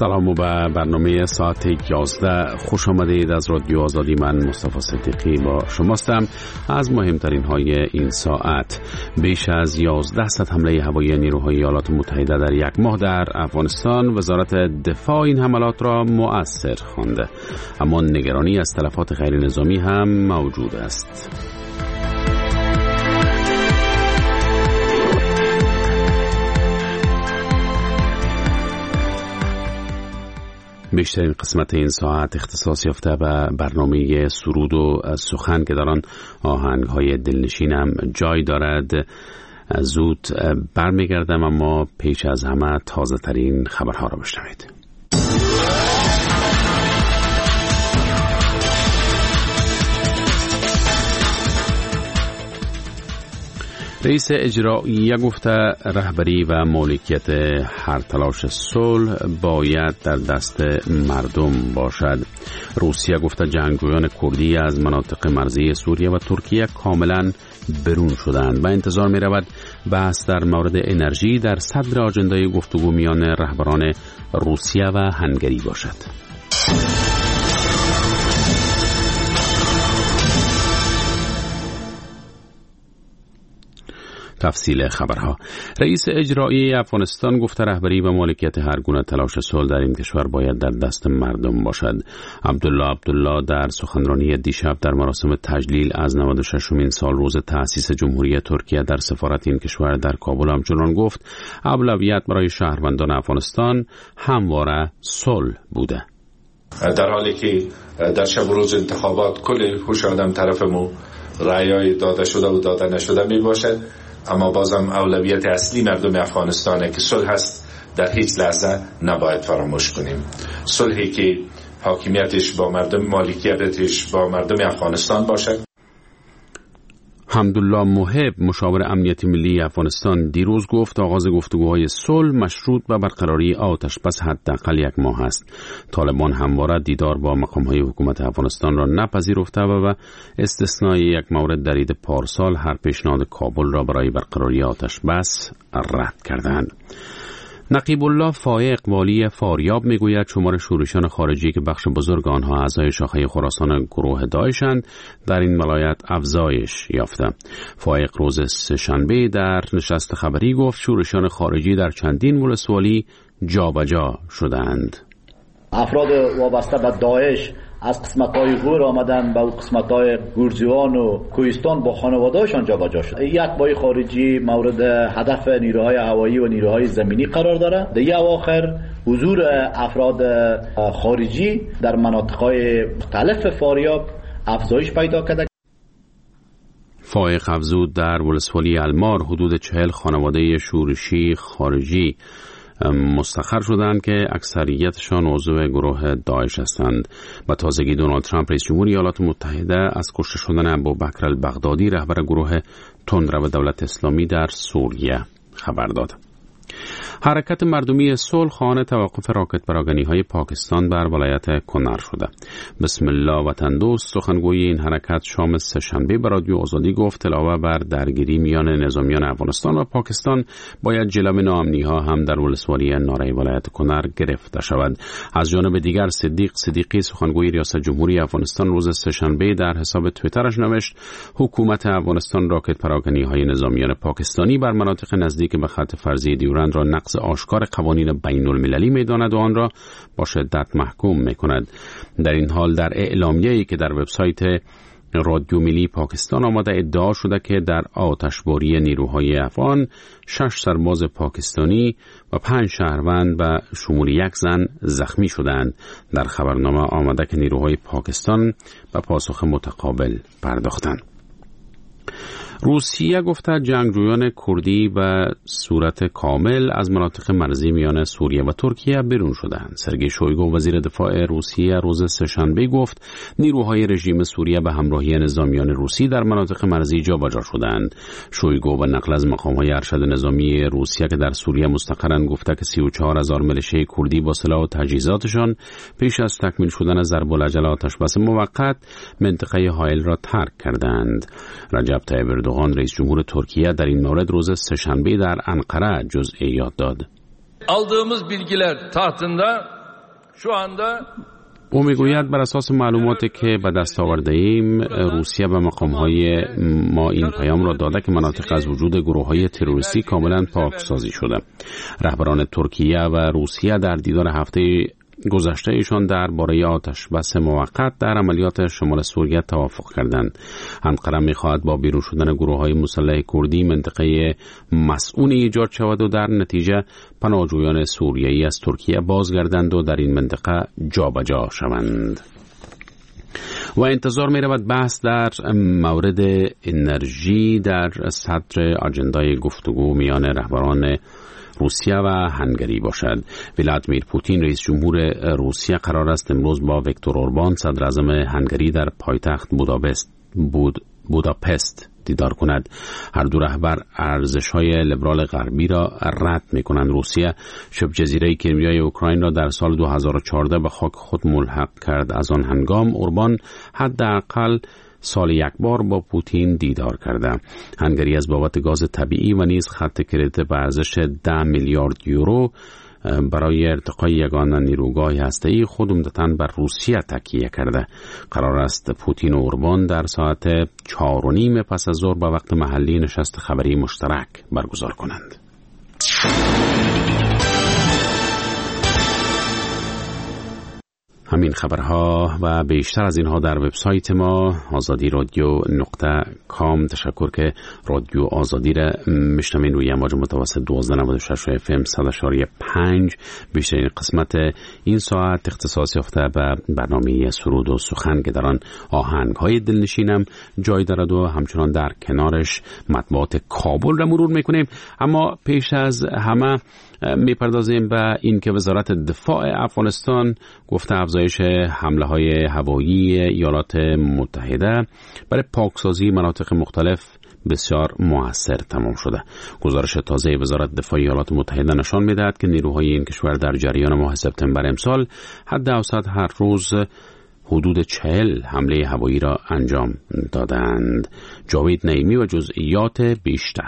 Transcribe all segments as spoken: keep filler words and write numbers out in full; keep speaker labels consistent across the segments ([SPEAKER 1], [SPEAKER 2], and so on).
[SPEAKER 1] سلام و به برنامه ساعت یازده خوش آمدید. از رادیو آزادی من مصطفی صدیقی با شماستم. از مهمترین های این ساعت: بیش از یازده صد حمله هوایی نیروهای ایالات متحده در یک ماه در افغانستان. وزارت دفاع این حملات را مؤثر خوانده، اما نگرانی از تلفات غیر نظامی هم موجود است. بیشترین قسمت این ساعت اختصاص یافته به برنامه سرود و سخن که در آن آهنگ‌های دلنشین هم جای دارد. زود برمیگردم، اما پیش از همه تازه ترین خبرها را بشنوید. رئیس اجرایی گفته رهبری و مالکیت هر تلاش صلح باید در دست مردم باشد. روسیه گفته جنگجویان کردی از مناطق مرزی سوریه و ترکیه کاملا برون شدند و انتظار می رود بحث در مورد انرژی در صدر آجندای گفتگو میان رهبران روسیه و هنگری باشد. تفصیل خبرها: رئیس اجرایی افغانستان گفته رهبری و مالکیت هر گونه تلاش صلح در این کشور باید در دست مردم باشد. عبدالله عبدالله در سخنرانی دیشب در مراسم تجلیل از نود و ششمین سال روز تأسیس جمهوری ترکیه در سفارت این کشور در کابل همچنان گفت اولویت برای شهروندان افغانستان همواره صلح بوده.
[SPEAKER 2] در حالی که در شب روز انتخابات کل هوش آدم طرفمو رأیای داده شده و داده نشده می باشد، اما بازم اولویت اصلی مردم افغانستانه که صلح هست. در هیچ لحظه نباید فراموش کنیم. صلحی که حاکمیتش با مردم، مالکیتش با مردم افغانستان باشد.
[SPEAKER 1] حمدالله محب مشاور امنیت ملی افغانستان دیروز گفت آغاز گفتگوهای صلح مشروط به برقراری آتش بس حداقل یک ماه است. طالبان همواره دیدار با مقام‌های حکومت افغانستان را نپذیرفته و به استثنای یک مورد در عید پارسال هر پیشنهاد کابل را برای برقراری آتش بس رد کردند. نقیب الله فایق والی فاریاب میگوید شمار شورشیان خارجی که بخش بزرگ آنها اعضای شاخه خراسان گروه داعشند در این ولایت افزایش یافته. فایق روز سه‌شنبه در نشست خبری گفت شورشیان خارجی در چندین ولسوالی جابجا شدند.
[SPEAKER 3] افراد وابسته به داعش از قسمت‌های غور آمدن به قسمت‌های گورجوان و کوهستان با خانواده‌هاشون جابجا شد. یک بای خارجی مورد هدف نیروهای هوایی و نیروهای زمینی قرار داره. در اواخر حضور افراد خارجی در مناطق‌های مختلف فاریاب افزایش پیدا کرده.
[SPEAKER 1] فایق افزود در ولسوالی المار حدود چهل خانواده شورشی خارجی مستقر شدند که اکثریتشان عضو گروه داعش هستند. با تازگی دونالد ترامپ رئیس جمهور ایالات متحده از کشته شدن ابوبکر البغدادی رهبر گروه تندرو دولت اسلامی در سوریه خبر داد. حرکت مردمی صلح خواهان توقف راکت پراگنی‌های پاکستان بر ولایت کنر شده. بسم الله وطن دوست سخنگوی این حرکت شام سه‌شنبه به رادیو آزادی گفت علاوه بر درگیری میان نظامیان افغانستان و پاکستان باید جلو ناامنی‌ها هم در ولسوالی ناره ولایت کنر گرفته شود. از جانب دیگر صدیق صدیقی سخنگوی ریاست جمهوری افغانستان روز سه‌شنبه در حساب توییترش نوشت حکومت افغانستان راکت پراگنی‌های نظامیان پاکستانی بر مناطق نزدیک به خط فرضی دیورند را نقض آشکار قوانین بین المللی می‌داند و آن را با شدت محکوم می‌کند. در این حال در اعلامیه‌ای که در وبسایت رادیو ملی پاکستان آمده ادعا شده که در آتشباری نیروهای افغان شش سرباز پاکستانی و پنج شهروند به شمول یک زن زخمی شدند. در خبرنامه آمده که نیروهای پاکستان به پاسخ متقابل پرداختند. روسیه گفته جنگجویان کردی به صورت کامل از مناطق مرزی میان سوریه و ترکیه برون شدند. سرگئی شویگو وزیر دفاع روسیه روز سه‌شنبه گفت نیروهای رژیم سوریه به همراهی نظامیان روسی در مناطق مرزی جابجا شدند. شویگو به نقل از مقام‌های ارشد نظامی روسیه که در سوریه مستقرند گفته که سی و چهار هزار ملیشه کردی با سلاح و تجهیزاتشان پیش از تکمیل شدن ضرب العجل آتشبس موقت منطقه حائل را ترک کردند. رجب طیب اردوغان رئیس جمهور ترکیه در این مورد روز سه‌شنبه در انقره جزئیات داد.
[SPEAKER 4] Aldığımız bilgiler tahtında
[SPEAKER 1] او میگوید بر اساس معلوماتی که به دست آورده ایم روسیه به مقامهای ما این پیام را داده که مناطق از وجود گروه‌های تروریستی کاملا پاکسازی شده. رهبران ترکیه و روسیه در دیدار هفته گذشته ایشان درباره آتش بس موقت در عملیات شمال سوریه توافق کردند. انقره می‌خواهد با بیرون شدن گروه‌های مسلح کردی منطقه مسئول ایجاد شود و در نتیجه پناهجویان سوریایی از ترکیه بازگردند و در این منطقه جابجا شوند. و انتظار می رود بحث در مورد انرژی در صدر اجندای گفتگو میان رهبران روسیه و هنگری باشد. ولادیمیر پوتین رئیس جمهور روسیه قرار است امروز با ویکتور اوربان صدر اعظم هنگری در پایتخت بوداپست بود بوداپست دیدار کند. هر دو رهبر ارزش‌های لیبرال غربی را رد می‌کنند. روسیه شبه جزیره کریمیای اوکراین را در سال دو هزار و چهارده به خاک خود ملحق کرد. از آن هنگام اوربان حداقل سال یک بار با پوتین دیدار کرده. هنگری از بابت گاز طبیعی و نیز خط کردیت به ارزش ده میلیارد یورو برای ارتقای یگانه نیروگاه هسته‌ای خود عمدتاً بر روسیه تکیه کرده. قرار است پوتین و اوربان در ساعت چهار و نیم پس از ظهر به وقت محلی نشست خبری مشترک برگزار کنند. همین خبرها و بیشتر از اینها در وبسایت ما آزادی رادیو نقطه کام. تشکر که رادیو آزادی را میشنوین روی امواج متوسط دوازده نود و شش اف ام صد و شش و پنج. بیشترین قسمت این ساعت اختصاص یافته به برنامه سرود و سخن که در آن آهنگ‌های دلنشینم جای دارد و همچنان در کنارش مطبوعات کابل را مرور میکنیم. اما پیش از همه میپردازیم به این که وزارت دفاع افغانستان گفته افزایش حمله های هوایی ایالات متحده برای پاکسازی مناطق مختلف بسیار موثر تمام شده. گزارش تازه وزارت دفاع ایالات متحده نشان میدهد که نیروهای این کشور در جریان ماه سپتامبر امسال حد اوسط هر روز حدود چهل حمله هوایی را انجام دادند. جاوید نعیمی و جزئیات بیشتر.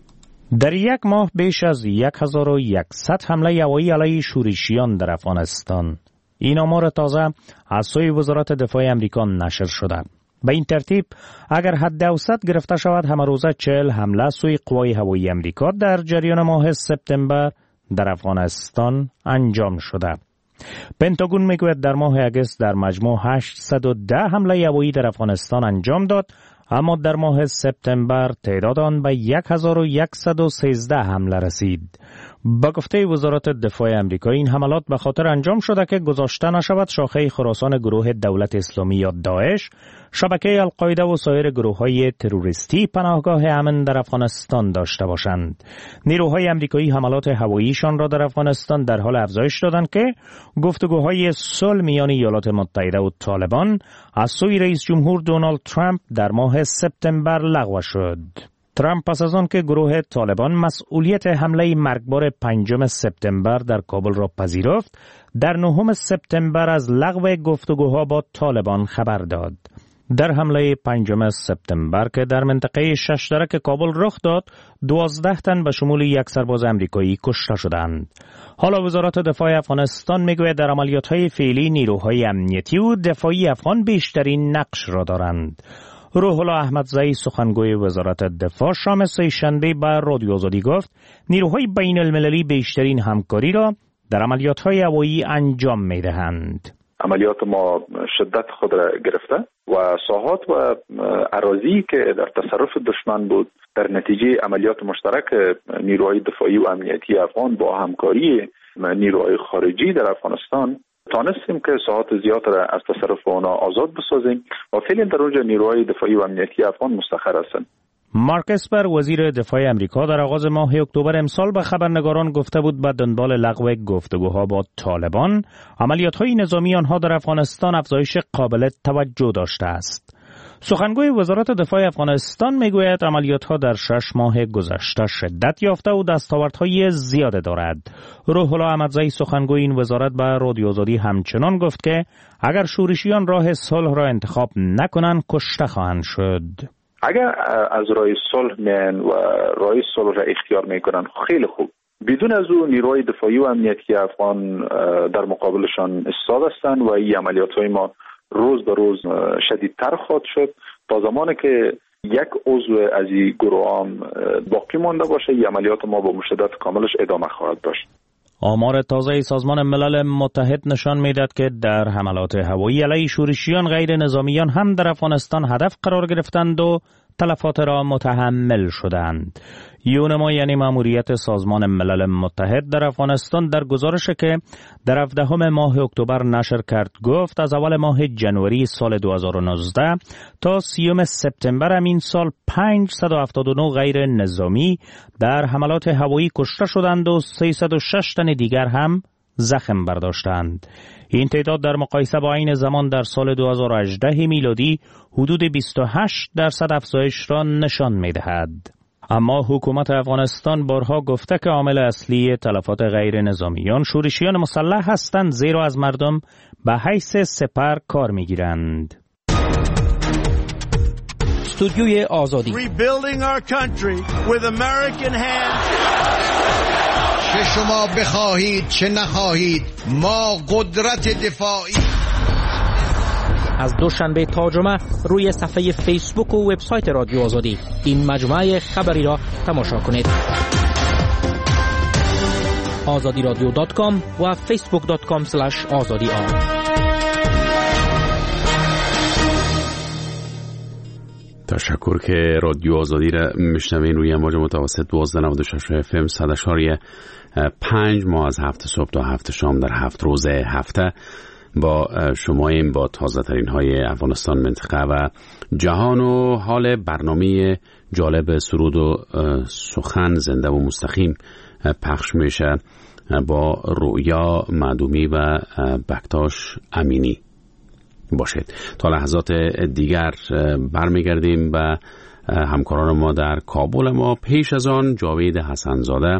[SPEAKER 4] در یک ماه بیش از هزار و صد حمله هوایی علیه شورشیان در افغانستان. این آمار تازه از سوی وزارت دفاع امریکا نشر شده. به این ترتیب اگر حد اوسط گرفته شود همه روزه چهل حمله سوی قوای هوایی امریکا در جریان ماه سپتامبر در افغانستان انجام شده. پنتاگون میگوید در ماه اگست در مجموع هشتصد و ده حمله هوایی در افغانستان انجام داد، اما در ماه سپتامبر تعداد آن به هزار و صد و سیزده حمله رسید. با گفته وزارت دفاع امریکا این حملات به خاطر انجام شده که گذاشته نشود شاخه خراسان گروه دولت اسلامی یا داعش، شبکه القاعده و سایر گروه‌های تروریستی پناهگاه امن در افغانستان داشته باشند. نیروهای امریکایی حملات هواییشان را در افغانستان در حال افزایش دادند که گفتگوهای صلح میان ایالات متحده و طالبان از سوی رئیس جمهور دونالد ترامپ در ماه سپتامبر لغو شد. ترامپ پس از آن که گروه طالبان مسئولیت حمله مرگبار پنجم سپتامبر در کابل را پذیرفت، در نهم سپتامبر از لغو گفتگوها با طالبان خبر داد. در حمله پنجم سپتامبر که در منطقه ششترک کابل رخ داد، دوازده تن به شمول یک سرباز امریکایی کشته شدند. حالا وزارت دفاع افغانستان میگوید در عملیات‌های فعلی نیروهای امنیتی و دفاعی افغان بیشترین نقش را دارند. روح الله احمدزئی سخنگوی وزارت دفاع شام سه‌شنبه به رادیو آزادی گفت نیروهای بین المللی بیشترین همکاری را در عملیات‌های هوایی انجام می‌دهند.
[SPEAKER 5] عملیات ما شدت خود را گرفته و ساحات و اراضی که در تصرف دشمن بود در نتیجه عملیات مشترک نیروهای دفاعی و امنیتی افغان با همکاری نیروهای خارجی در افغانستان تانستیم که ساحات زیاد را از تصرف آنها آزاد بسازیم و فعلا در اونجا نیروهای دفاعی و امنیتی افغان مستقر هستند.
[SPEAKER 4] مارک اسپر وزیر دفاع امریکا در آغاز ماه اکتبر امسال به خبرنگاران گفته بود به دنبال لغو گفتگوها با طالبان، عملیات‌های نظامی آنها در افغانستان افزایش قابل توجه داشته است. سخنگوی وزارت دفاع افغانستان میگوید عملیات‌ها در شش ماه گذشته شدت یافته و دستاوردهای زیاده دارد. روح الله احمدزئی سخنگوی این وزارت به رادیو آزادی همچنان گفت که اگر شورشیان راه صلح را انتخاب نکنند کشته خواهند شد.
[SPEAKER 5] اگر از راه صلح میان و راه صلح را اختیار میکنن خیلی خوب، بدون از او نیروهای دفاعی و امنیتی افغان در مقابلشان ایستاده هستند و این عملیات‌های ما روز به روز شدیدتر خواهد شد تا زمانی که یک عضو از این گروهان باقی مانده باشه. این عملیات ما با مشدت کاملش ادامه خواهد داشت.
[SPEAKER 4] آمار تازه سازمان ملل متحد نشان می‌دهد که در حملات هوایی علیه شورشیان غیر نظامیان هم در افغانستان هدف قرار گرفتند و تلفات را متحمل شدند. یونما یعنی ماموریت سازمان ملل متحد در افغانستان در گزارشی که در هفدهم ماه اکتبر نشر کرد گفت از اول ماه جنوری سال دو هزار و نوزده تا سیوم سپتامبر این سال پانصد و هفتاد و نه غیر نظامی در حملات هوایی کشته شدند و سیصد و شش تن دیگر هم زخم برداشتند. این تعداد در مقایسه با این زمان در سال دو هزار و هجده میلادی حدود بیست و هشت درصد افزایش را نشان می‌دهد. اما حکومت افغانستان بارها گفته که عامل اصلی تلفات غیر نظامیان شورشیان مسلح هستند، زیرا از مردم به حیث سپر کار می‌گیرند.
[SPEAKER 6] استودیوی آزادی
[SPEAKER 7] چه شما بخواهید چه نخواهید ما قدرت دفاعی.
[SPEAKER 6] از دوشنبه تا جمعه روی صفحه فیسبوک و وبسایت رادیو آزادی این مجموعه خبری را تماشا کنید. آزادی رادیو دات کام و فیسبوک دات کام اسلش آزادی آر.
[SPEAKER 1] تشکر که رادیو آزادی را میشنوین روی امواج متوسط دوازده نود و شش اف ام صد اشاریه پنج ما از هفت صبح تا هفت شام در هفت روز هفته با شماییم با تازه ترین های افغانستان، منطقه و جهان و حال برنامه جالب سرود و سخن زنده و مستقیم پخش میشه با رویا معدومی و بکتاش امینی. باشید تا لحظات دیگر برمیگردیم به همکاران ما در کابل. ما پیش از آن جاوید حسنزاده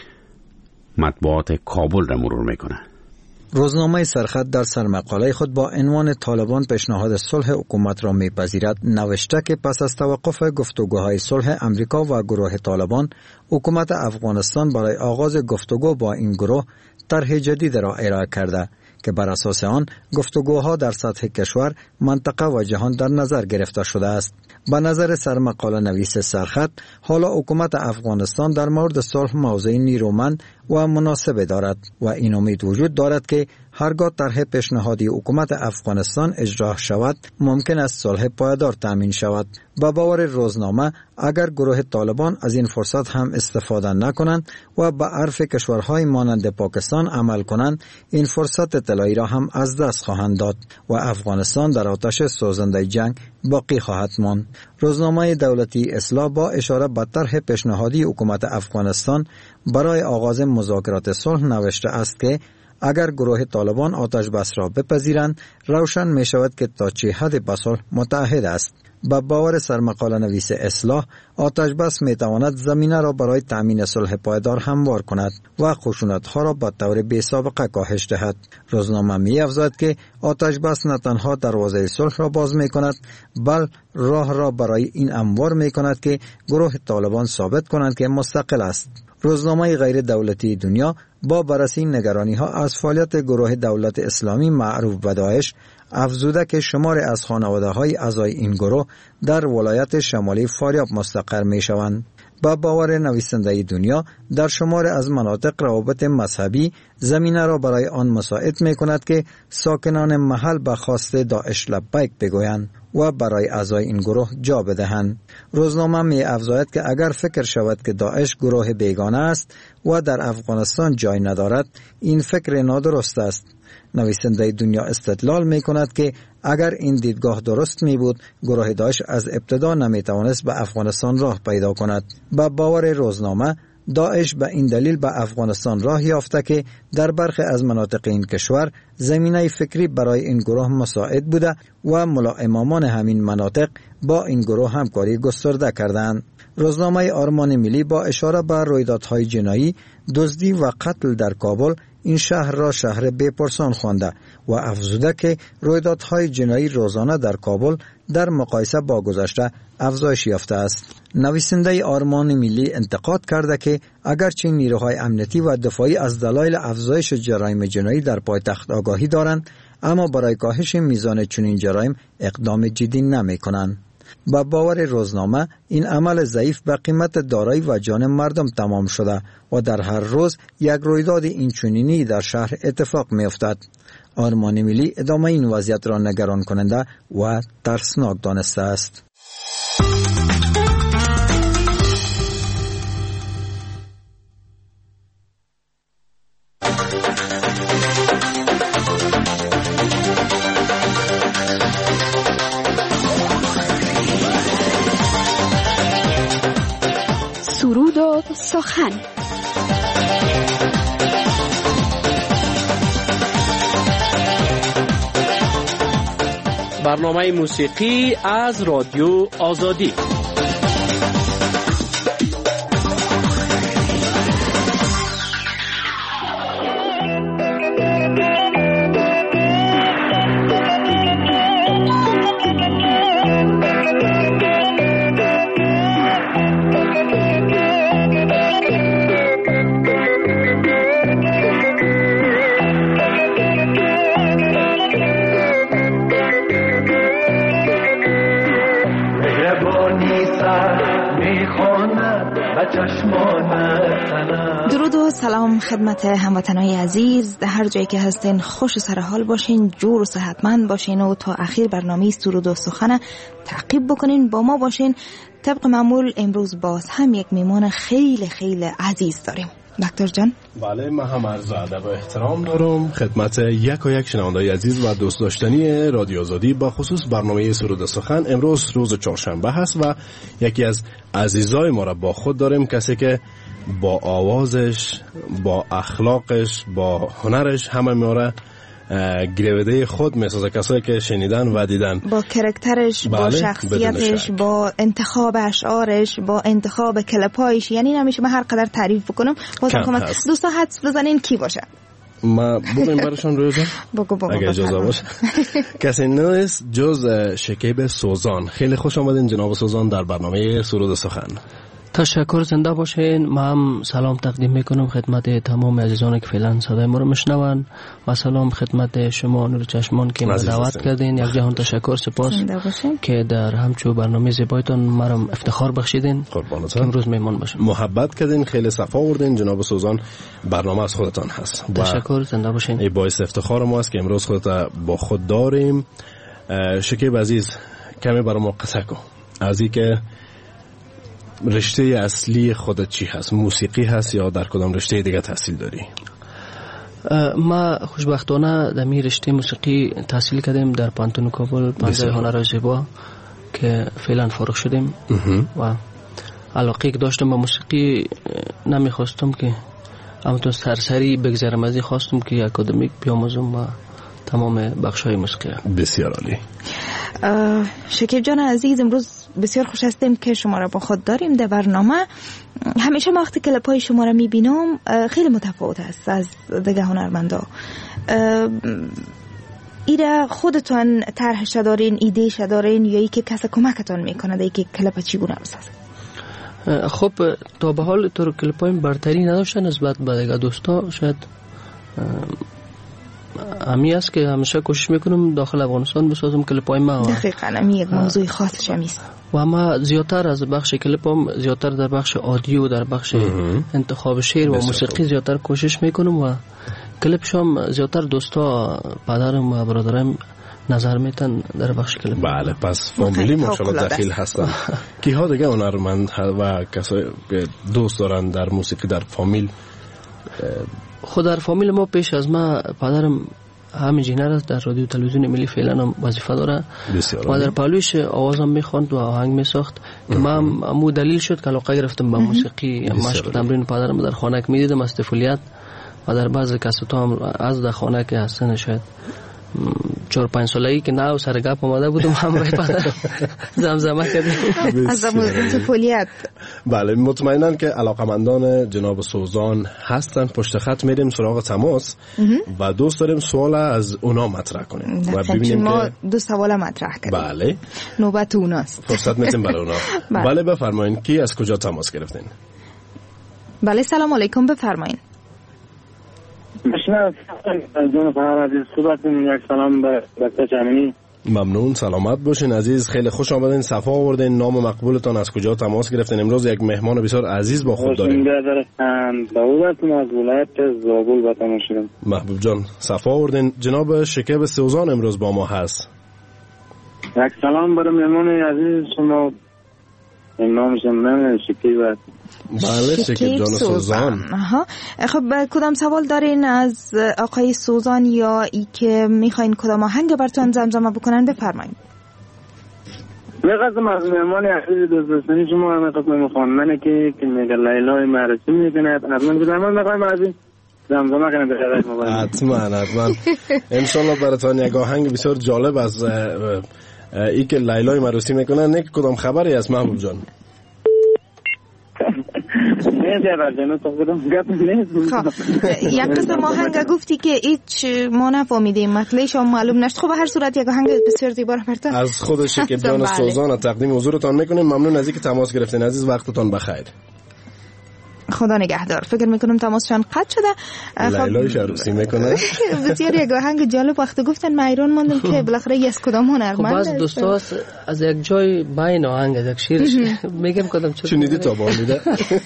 [SPEAKER 1] مطبوعات کابل را مرور میکنه.
[SPEAKER 8] روزنامه سرخط در سرمقاله خود با عنوان طالبان پیشنهاد صلح حکومت را میپذیرد نوشته که پس از توقف گفتگوهای صلح امریکا و گروه طالبان، حکومت افغانستان برای آغاز گفتگو با این گروه طرح جدید را ارائه کرده که بر اساس آن گفتگوها در سطح کشور، منطقه و جهان در نظر گرفته شده است. به نظر سرمقاله نویس سرخط، حالا حکومت افغانستان در مورد صلح موضع نیرومند و مناسب دارد و این امید وجود دارد که هرگاه طرح پیشنهادی حکومت افغانستان اجرا شود، ممکن است صلح پایدار تامین شود. با باور روزنامه، اگر گروه طالبان از این فرصت هم استفاده نکنند و به عرف کشورهای مانند پاکستان عمل کنند، این فرصت طلایی را هم از دست خواهند داد و افغانستان در آتش سوزنده جنگ باقی خواهد ماند. روزنامه دولتی اصلاح با اشاره به طرح پیشنهادی حکومت افغانستان برای آغاز مذاکرات صلح نوشته است که اگر گروه طالبان آتش بس را بپذیرند، روشن می شود که تا چه حد به صلح متعهد است. با باور سرمقاله نویس اصلاح، آتش بس می تواند زمینه را برای تامین صلح پایدار هموار کند و خشونت‌ها را به طور بی سابقه کاهش دهد. روزنامه می افزاید که آتش بس نه تنها دروازه صلح را باز می کند، بل راه را برای این هموار می کند که گروه طالبان ثابت کنند که مستقل است. روزنامه غیر دولتی دنیا با بررسی نگرانی ها از فعالیت گروه دولت اسلامی معروف به داعش افزوده که شمار از خانواده های اعضای این گروه در ولایت شمالی فاریاب مستقر می شوند. با باور نویسنده دنیا، در شمار از مناطق روابط مذهبی زمینه را برای آن مساعد می کند که ساکنان محل به خواست داعش لبیک بگویند و برای اعضای این گروه جا بدهند. روزنامه می افزاید که اگر فکر شود که داعش گروه بیگانه است و در افغانستان جای ندارد، این فکر نادرست است. نویسنده دنیا استدلال می کند که اگر این دیدگاه درست می بود، گروه داعش از ابتدا نمی توانست به افغانستان راه پیدا کند. با باور روزنامه، داعش به این دلیل به افغانستان راه یافته که در برخی از مناطق این کشور زمینه فکری برای این گروه مساعد بوده و ملا امامان همین مناطق با این گروه همکاری گسترده کردند. روزنامه آرمان ملی با اشاره به رویدادهای جنایی، دزدی و قتل در کابل این شهر را شهر بی‌پرسان خوانده و افزوده که رویدادهای جنایی روزانه در کابل در مقایسه با گذشته افزایش یافته است. نویسنده آرمان ملی انتقاد کرده که اگرچه نیروهای امنیتی و دفاعی از دلایل افزایش جرایم جنایی در پایتخت آگاهی دارند، اما برای کاهش میزان چنین جرایم اقدام جدی نمی کنند. با باور روزنامه این عمل ضعیف به قیمت دارایی و جان مردم تمام شده و در هر روز یک رویداد این چنینی در شهر اتفاق می افتد. آرمان ملی ادامه این وضعیت را نگران کننده و ترسناک دانسته است.
[SPEAKER 9] سرود و سخن.
[SPEAKER 6] برنامه موسیقی از رادیو آزادی.
[SPEAKER 10] درود و سلام خدمت هموطنای عزیز، در هر جایی که هستین خوش و سر حال باشین، جور و صحتمند باشین و تا اخیر برنامه سرود و سخن تعقیب بکنین، با ما باشین. طبق معمول امروز باز هم یک میمون خیلی خیلی عزیز داریم. دکتر جان.
[SPEAKER 11] بله، من هم عرض ادب و احترام دارم خدمت یک و یک شنوندای عزیز و دوست داشتنی رادیو آزادی، با خصوص برنامه سرود و سخن. امروز روز چهارشنبه هست و یکی از عزیزای ما را با خود داریم، کسی که با آوازش، با اخلاقش، با هنرش همه ما را گرویده خود میسازه، کسایی که شنیدن و دیدن، با کرکترش،
[SPEAKER 10] بله، با شخصیتش، با انتخاب اشعارش، با انتخاب کلپایش. یعنی نمیشه من هر قدر تعریف بکنم. دوستا حدس بزنین کی باشه؟
[SPEAKER 11] ما بگیم برشان روی دار
[SPEAKER 10] بگو بگو
[SPEAKER 11] اگه اجازه باشه. کسی نیست جز شکیب سوزان. خیلی خوش آمدین جناب سوزان در برنامه سرود و سخن.
[SPEAKER 12] تشکر، زنده باشین. ما هم سلام تقدیم میکنم خدمت تمام عزیزانی که فعلا صدای ما رو میشنون و سلام خدمت شما نور چشمان که ما دعوت کردین. یک جهان تشکر، سپاس که در همچو برنامه زیبایتون ما رو افتخار بخشیدین که امروز میمون باشیم.
[SPEAKER 11] محبت کردین، خیلی صفا آوردین جناب سوزان. برنامه از خودتان هست.
[SPEAKER 12] تشکر، زنده باشین.
[SPEAKER 11] این باعث افتخار ما است که امروز خودت با خود داریم. شکیب عزیز، کمی برام قصه کن از اینکه رشته اصلی خودت چی هست؟ موسیقی هست یا در کدام رشته دیگه تحصیل داری؟
[SPEAKER 12] ما خوشبختانه در می رشته موسیقی تحصیل کردیم در پانتون کابل، پانزه هنرهای زیبا که فعلا فارغ شدیم و علاقه که داشتم به موسیقی نمیخواستم که همونطور سرسری بگذرم، از این خواستم که اکادمیک بیاموزم و تمام بخش‌های موسیقی.
[SPEAKER 11] بسیار عالی.
[SPEAKER 10] شکیب جان عزیز، امروز بسیار خوش هستیم که شما را با خود داریم در برنامه. همیشه ما وقتی کلپای شما را میبینم خیلی متفاوت است از دیگه هنرمندا. ایره خودتون طرحش دارین، ایدهش دارین یا ای که کسی کمکتون میکنه در اینکه کلپ چگونه بسازه؟
[SPEAKER 12] خب تا به حال تو کلپایم برتری نداشتن نسبت به دیگه دوستا. شاید امی است که همیشه کوشش میکنم داخل افغانستان بسازم کلپای ما.
[SPEAKER 10] دقیقاً امی یک موضوع خاصش همیست
[SPEAKER 12] و ما زیادتر از بخش کلپام زیادتر در بخش آدیو، در بخش انتخاب شعر و موسیقی زیادتر کوشش میکنم و کلپ شام زیادتر دوستا پدرم و برادرم نظر میتن در بخش کلپ.
[SPEAKER 11] بله، پس فامیلی ماشاءالله داخل هستن. کی ها دیگه هنرمند و کسایی که دوست دارن در موسیقی در فامیل؟
[SPEAKER 12] خود در فامیل ما پیش از ما پدرم همین جینر است، در رادیو تلویزیون ملی فعلا هم وظیفه داره و در پالویش آوازم میخواند و آهنگ میساخت که من همو دلیل شد که علاقه گرفتم به موسیقی. مشق تمرین پدرم در خانه که میدیدم از طفولیت و در بعض کسات هم از در خانه که هستن شاید چهار پنج ساله‌ای که نه سرگپ اومده بودم همراه پدر زمزمه کردیم
[SPEAKER 10] از طفولیت.
[SPEAKER 11] بله مطمئنن که علاقمندان جناب سوزان هستن. پشت خط میریم سراغ تماس و دوست داریم سوال از اونا مطرح کنیم و ببینیم
[SPEAKER 10] ما
[SPEAKER 11] که
[SPEAKER 10] دو سوال مطرح کردیم.
[SPEAKER 11] بله
[SPEAKER 10] نوبت اوناست.
[SPEAKER 11] فرصت میتیم برای اونا. بله. بله بفرمایید کی از کجا تماس گرفتین؟
[SPEAKER 10] بله سلام علیکم بفرمایید.
[SPEAKER 13] مشنه از جون فرار عزیز صورتون یک سلام به دکتر جمعی.
[SPEAKER 11] ممنون سلامت باشین عزیز. خیلی خوش آمدین صفا آوردین. نام مقبولتان از کجا تماس گرفتین؟ امروز یک مهمان بسیار عزیز با خود داریم.
[SPEAKER 13] داودتون از ولایت زابل به تماس شدم.
[SPEAKER 11] محبوب جان صفا آوردین. جناب شکیب سوزان امروز با ما هست.
[SPEAKER 13] یک سلام برای مهمان عزیز شما. نامشم من شکیب است.
[SPEAKER 11] بله شکیب جان سوزان.
[SPEAKER 10] آها. خب کدام سوال دارین از آقای سوزان یا ای که میخواین کدام آهنگ براتون زمزمه بکنن بفرمایید.
[SPEAKER 13] می‌خواستم از مهمان عزیز دوست داشتنی شما می‌خواستم خواندن که که میگه لیلای معرسی میکنه حتما بدم می‌خوایم عزیز زمزمه کنم به خاطر موبایل.
[SPEAKER 11] حتما حتما ان شاء الله براتون یک آهنگ بسیار جالب از ای که لیلای معرسی میکنه. نه کدام خبری است محبوب جان؟
[SPEAKER 10] یک قسم آهنگ گفتی که هیچ ما نفهمیدیم مطلعش هم معلوم نشد. خب هر صورت یک آهنگ بسیار زیبا براتون
[SPEAKER 11] از خود شکیب جان سوزان تقدیم حضورتان میکنیم. ممنون از اینکه تماس گرفتین عزیز. وقتتان بخیر.
[SPEAKER 10] خدا نگهدار. فکر میکنم تماسشان قطع شده.
[SPEAKER 11] لیلایش عروسی میکنه.
[SPEAKER 10] بسیار یک آهنگ جالب وقت گفتن ما ایران موندم که بالاخره یک کدام هنرمند.
[SPEAKER 12] خب باز دوستا از یک جای بین آهنگ از یک شیرش میگم کدام چه
[SPEAKER 11] شنیدی تا بالیده؟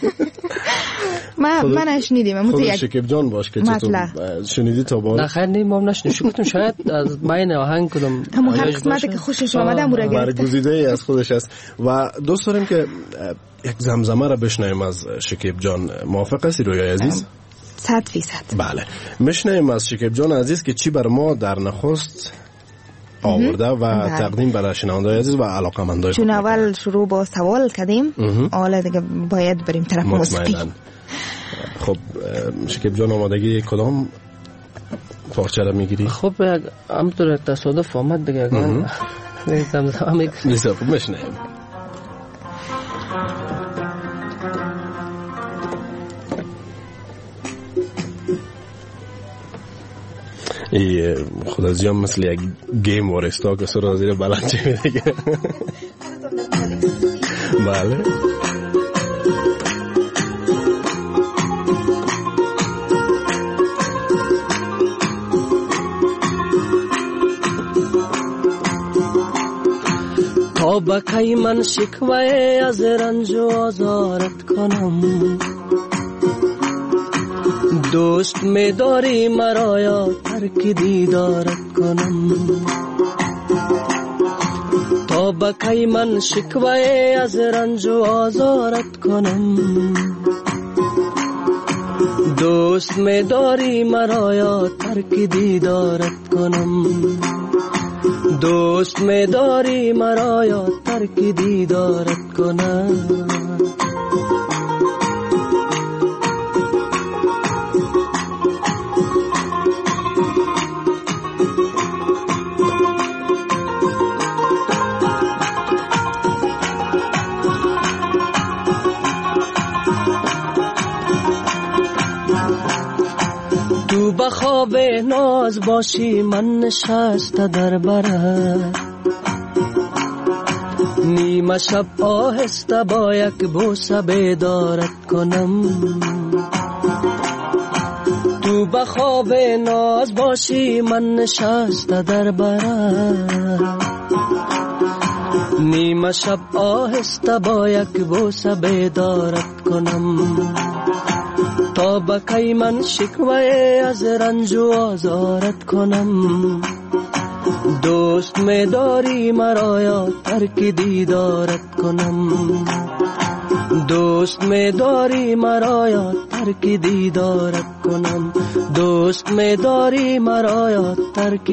[SPEAKER 10] ما من نشنیدم.
[SPEAKER 11] خود شکیب جان باش که چطور شنیدی تا بالا؟
[SPEAKER 12] نه خیر نیم هم نشنیدم. شکرتون شاید از بین آهنگ کدام
[SPEAKER 10] همون هر قسمتی که خوشش آمده امو را گرفته.
[SPEAKER 11] برگزیده از خودش است و دوست داریم که یک زمزمه را بشنویم از شکیب جان. موافق هستی روی عزیز؟
[SPEAKER 10] صد فیصد.
[SPEAKER 11] بله میشنویم از شکیب جان عزیز که چی بر ما در نخست آورده و تقدیم برای شنوندگان عزیز و علاقه‌مندان.
[SPEAKER 10] چون اول شروع با سوال کردیم حالا دیگه باید بریم طرف موسیقی.
[SPEAKER 11] خب شکیب جان آمادگی کدام پارچه را میگیری؟
[SPEAKER 12] خب همطور تصادف آمد دیگه.
[SPEAKER 11] نیسته خب میشنویم. ای خود از جام مثل یک گیم وارستا که سر زیر بلند چه میده. بله
[SPEAKER 12] تا بکی من شکوه از رنج و آزارت کنم دوست می داری مرا یا ترک دیدارت کنم تا بکی من شکوه از رنج و آزارت کنم دوست می داری مرا یا ترک دیدارت کنم دوست می داری مرا یا ترک دیدارت کنم تو بخواب ناز باشی من نشسته در برت نیمه شب آهسته با یک بوسه بیدارت کنم تو بخواب ناز باشی من نشسته در برت نیمه شب آهسته با یک بوسه بیدارت کنم تا بکی من شکوه از رنج و آزارت کنم دوست می داری مرا یا ترک دیدارت کنم دوست می داری مرا یا ترک دیدارت کنم دوست می داری مرا یا ترک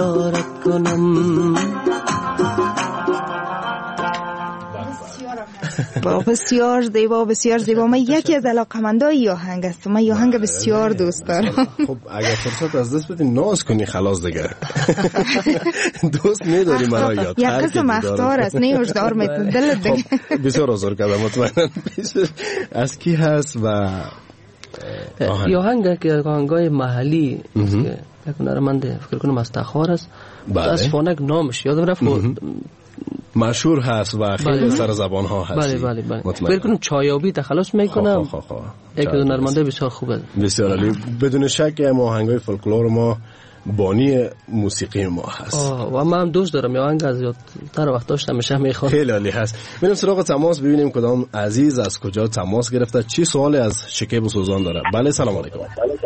[SPEAKER 12] دیدارت کنم.
[SPEAKER 10] با بسیار زیبا بسیار زیبا. من یکی از علاقمندای ای آهنگ هستم. من ای آهنگ بسیار دوست دارم.
[SPEAKER 11] خب اگر فرصت از دست بدی ناز کنی خلاص دیگه. دوست نداری مرا یاد.
[SPEAKER 10] یک قسم اختار است، نه هشدار میتونه دلت دیگه.
[SPEAKER 11] بسیار آزار کردم مطمئنا. از کی هست و
[SPEAKER 12] یا آهنگ که آهنگای محلی که یک هنرمند فکر کنم از تخار است. از فونک نامش یادم رفت.
[SPEAKER 11] مشهور هست و خیلی سر زبان ها هست.
[SPEAKER 12] بله بله بله. فکر کنم چایابی تخلص میکنم. یک هنرمنده بسیار خوبه.
[SPEAKER 11] بسیار عالی. بدون شک ما آهنگای فولکلور ما بانی موسیقی ما هست.
[SPEAKER 12] و من هم دوست دارم. یا آهنگ از یادتر وقت داشتم میشه میخوام.
[SPEAKER 11] خیلی عالی هست. میریم سراغ تماس ببینیم کدام عزیز از کجا تماس گرفته، چی سوالی از شکیب و سوزان داره. بله سلام علیکم.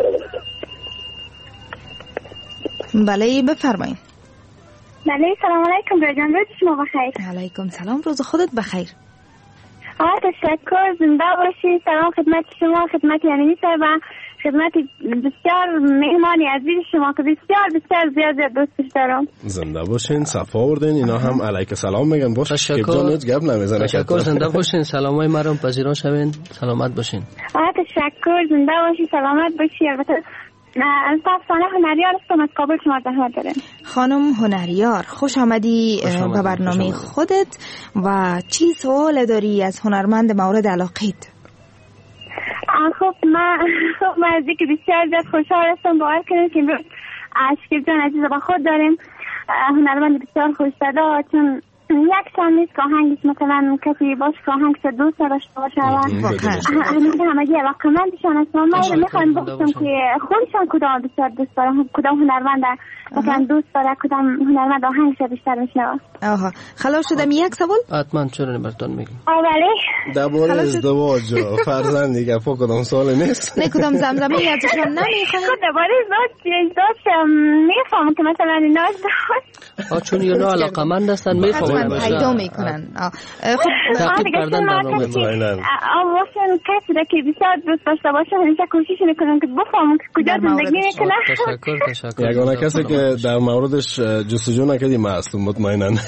[SPEAKER 10] بله بفرمایید.
[SPEAKER 14] بله سلام علیکم برجان، روز شما بخیر.
[SPEAKER 10] علیکم سلام، روز خودت بخیر.
[SPEAKER 14] آه تشکر، زنده باشید. سلام خدمت شما، خدمت یعنی و خدمت بسیار مهمانی عزیز شما که بسیار بسیار زیاد زیاد دوستش دارم.
[SPEAKER 11] زنده باشین، صفا آوردین. اینا هم علیک سلام میگن. باشه
[SPEAKER 12] تشکر.
[SPEAKER 11] گپ نمیزنه.
[SPEAKER 12] تشکر، زنده باشین، سلامای مرا پذیرا شوین، سلامت باشین.
[SPEAKER 14] آه تشکر، زنده باشید، سلامت باشید. البته از افسانه هنریار هستم، از کابل شما زحمت دارم.
[SPEAKER 10] خانم هنریار خوش آمدی به برنامه خودت. و چی سوال داری از هنرمند مورد علاقیت؟
[SPEAKER 14] خب من خب من از اینکه بسیار زیاد خوشحال هستم باور کنم که شکیب جان عزیز با خود داریم هنرمند بسیار خوش صدا، چون یک چند نیست که آهنگش مثلا کسی باش که آهنگ سه دوست داشته باشه و همگی علاقمندشان هست. ما میخوایم بخشم که خودشان کدام بسیار دوست دارم، کدام هنرمند مثلا دوست داره، کدام هنرمند آهنگش بیشتر میشنوه.
[SPEAKER 10] آها خلاص شدم. یک سوال
[SPEAKER 12] حتما چرا براتون میگم.
[SPEAKER 14] آولی
[SPEAKER 11] درباره ازدواج فرزند دیگه فوق کدام سوال نیست.
[SPEAKER 10] نه کدام زمزمه ازشون نمیخوام.
[SPEAKER 14] خود درباره ازدواج ازدواج میفهمم که مثلا اینا
[SPEAKER 12] ازدواج آ چون اینا علاقمند هستن میفهمن
[SPEAKER 10] پیدا میکنن.
[SPEAKER 14] خب تعقیب کردن در نامه واسه کسی که بسیار دوست داشته باشه همیشه کوشش میکنن که بفهمن که کجا زندگی میکنه.
[SPEAKER 12] تشکر تشکر.
[SPEAKER 11] یگانه کسی که در موردش جستجو نکردی من هستم مطمئنا.
[SPEAKER 14] نه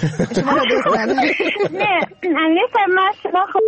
[SPEAKER 14] نیست من شما خب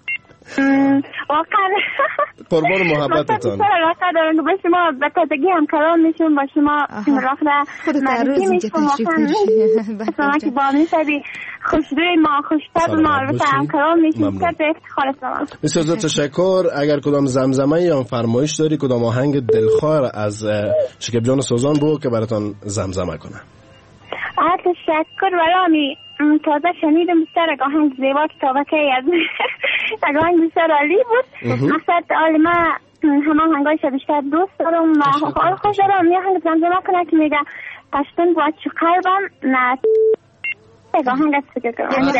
[SPEAKER 14] واقعا
[SPEAKER 11] قربان محبتتان
[SPEAKER 14] بسیار علاقه دارم که با شما به تازگی هم کلام میشون، با شما راه معرفی میشون. واقعا که با میشوی خوشروی ما، خوشتر ما البته هم کلام میشون. به افتخار شما
[SPEAKER 11] بسیار زیاد تشکر. اگر کدام زمزمه یا فرمایش داری، کدام آهنگ دلخواه از شکیب جان سوزان بگو که براتون زمزمه کنه.
[SPEAKER 14] آه تشکر. ولی تازه شنیدم بسیار آهنگ زیبا که تابکه از آهنگ بسیار عالی بود. مقصد آلی من همه آهنگایش بیشتر دوست دارم و حال خوش دارم. یه آهنگ زمزمه کنه که میگه پشتون با چو قلبم نه آهنگ است که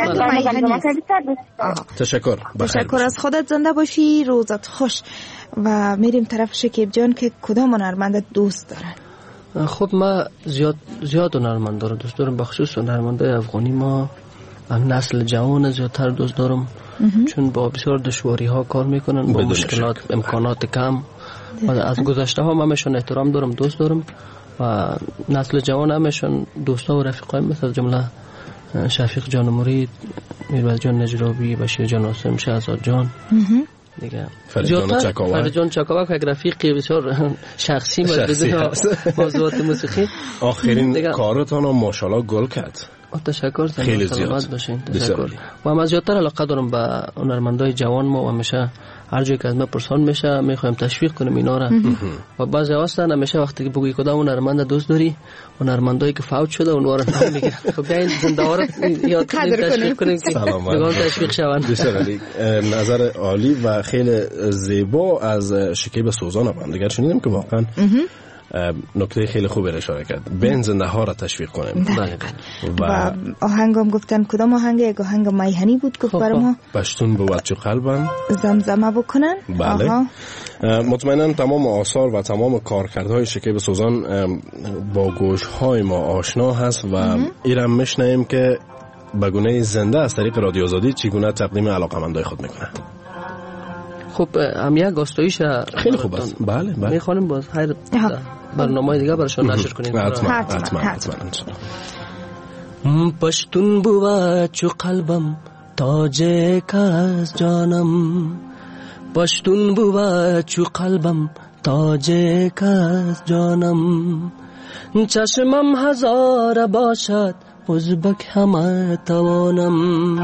[SPEAKER 11] تشکر.
[SPEAKER 10] تشکر از خودت. زنده باشی، روزت خوش. و میریم طرف شکیب جان که کدام هنرمند دوست دارن؟
[SPEAKER 12] خب ما زیاد زیاد هنرمندا رو دوست دارم، بخصوص هنرمندای افغانی ما نسل جوان زیادتر دوست دارم چون با بسیار دشواری ها کار میکنن، با مشکلات امکانات کم و از گذشته ها همشون احترام دارم، دوست دارم و نسل جوان همشون دوستا و رفیقایم مثل جمله شفیق جان مرید، میروز جان نجرابی، بشیر جان عاصم، شهزاد جان دیگه،
[SPEAKER 11] فرجان چکاوک
[SPEAKER 12] فرجان چکاوک یک رفیقی بسیار شخصی بدون موضوعات موسیقی.
[SPEAKER 11] آخرین کارتان رو ماشاءالله گل کرد.
[SPEAKER 12] تشکر.
[SPEAKER 11] خیلی
[SPEAKER 12] سلامت باشین. تشکر. و من زیادتر علاقه دارم به هنرمندای جوان ما و همیشه هر جایی که از ما پرسان میشه میخوایم تشویق کنیم اینا را. و بعضی هستن همیشه وقتی که بگویی کدام هنرمند دوست داری، هنرمندایی که فوت شده اونها رو نام میگیرن. خب بیاین زنده ها رو یاد کنیم، تشویق کنیم که بگم تشویق شون.
[SPEAKER 11] بسیار عالی. نظر عالی و خیلی زیبا از شکیب سوزان هم دیگر شنیدم که واقعا نکته خیلی خوبی را اشاره کرد. بین زنده ها را تشویق کنیم.
[SPEAKER 10] و, و آهنگم گفتن کدام آهنگ؟ یک آهنگ میهنی بود گفت برام
[SPEAKER 11] پشتون بود چو قلبم
[SPEAKER 10] زمزمه بکنن.
[SPEAKER 11] بله. مطمئنا تمام آثار و تمام کارکردهای شکیب سوزان با گوش های ما آشنا هست و ایرم میشنیم که بگونه زنده از طریق رادیو آزادی چگونه تقدیم علاقمندای خود میکنه.
[SPEAKER 12] خب هم یک گاستاییش
[SPEAKER 11] خیلی خوب است. بله بله
[SPEAKER 12] میخوانیم باز هر برنامه دیگه براشون نشر کنیم.
[SPEAKER 11] حتما حتما حتما.
[SPEAKER 12] پشتون بود چو قلبم تاج کس جانم، پشتون بود چو قلبم تاج کس جانم. چشمم هزار باشد ازبک همه توانم،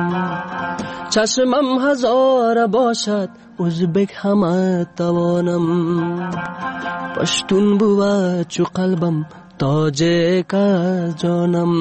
[SPEAKER 12] چشمم هزار باشد ازبک همه توانم. پشتون بود چو قلبم تاج کس جانم.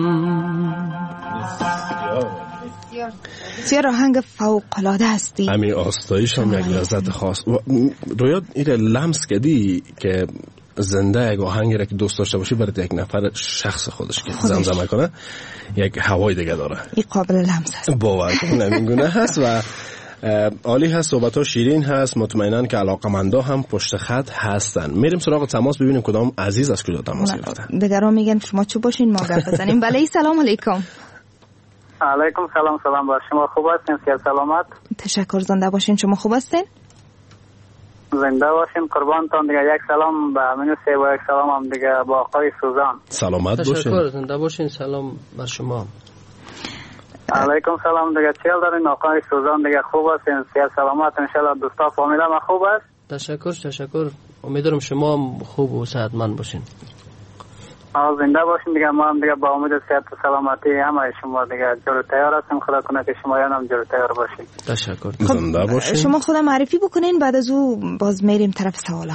[SPEAKER 10] بسیار آهنگ فوق العاده هستی.
[SPEAKER 11] همین آستایش هم یک لذت خاص. رویا ایره لمس کردی که زنده یک آهنگی را که دوست داشته باشی برای یک نفر شخص خودش که زمزمه کنه یک هوای دیگه داره.
[SPEAKER 10] این قابل لمس هست.
[SPEAKER 11] باور کن همین گونه هست و عالی هست، صحبت ها شیرین هست. مطمئنن که علاقمندا هم پشت خط هستن. میریم سراغ تماس ببینیم کدام عزیز از کجا تماس گرفتن.
[SPEAKER 10] دیگران میگن شما چه باشین ما گپ بزنیم. بله سلام علیکم.
[SPEAKER 15] علیکم سلام. سلام بر شما. خوب هستین؟ صحت سلامت؟
[SPEAKER 10] تشکر. زنده باشین. شما خوب هستین؟
[SPEAKER 15] زنده باشین قربانتون. دیگه یک سلام به امین سی و یک سلام هم دیگه با آقای سوزان.
[SPEAKER 11] سلامت باشین.
[SPEAKER 12] تشکر. زنده باشین. سلام بر شما.
[SPEAKER 15] علیکم سلام. دیگه چیل دارین آقای سوزان؟ دیگه خوب هستین؟ صحت سلامت؟ ان شاء الله دوستا فامیل ما خوب است؟
[SPEAKER 12] تشکر. تشکر. امیدوارم شما هم خوب و صحتمند باشین.
[SPEAKER 15] آه زنده باشین. دیگه ما هم دیگه با امید صحت و سلامتی همه شما دیگه جلو تیار هستیم. خدا کنه که شما هم جلو تیار باشین.
[SPEAKER 12] تشکر.
[SPEAKER 11] زنده باشین.
[SPEAKER 10] شما خودم معرفی بکنین بعد از او باز میریم طرف سوالا.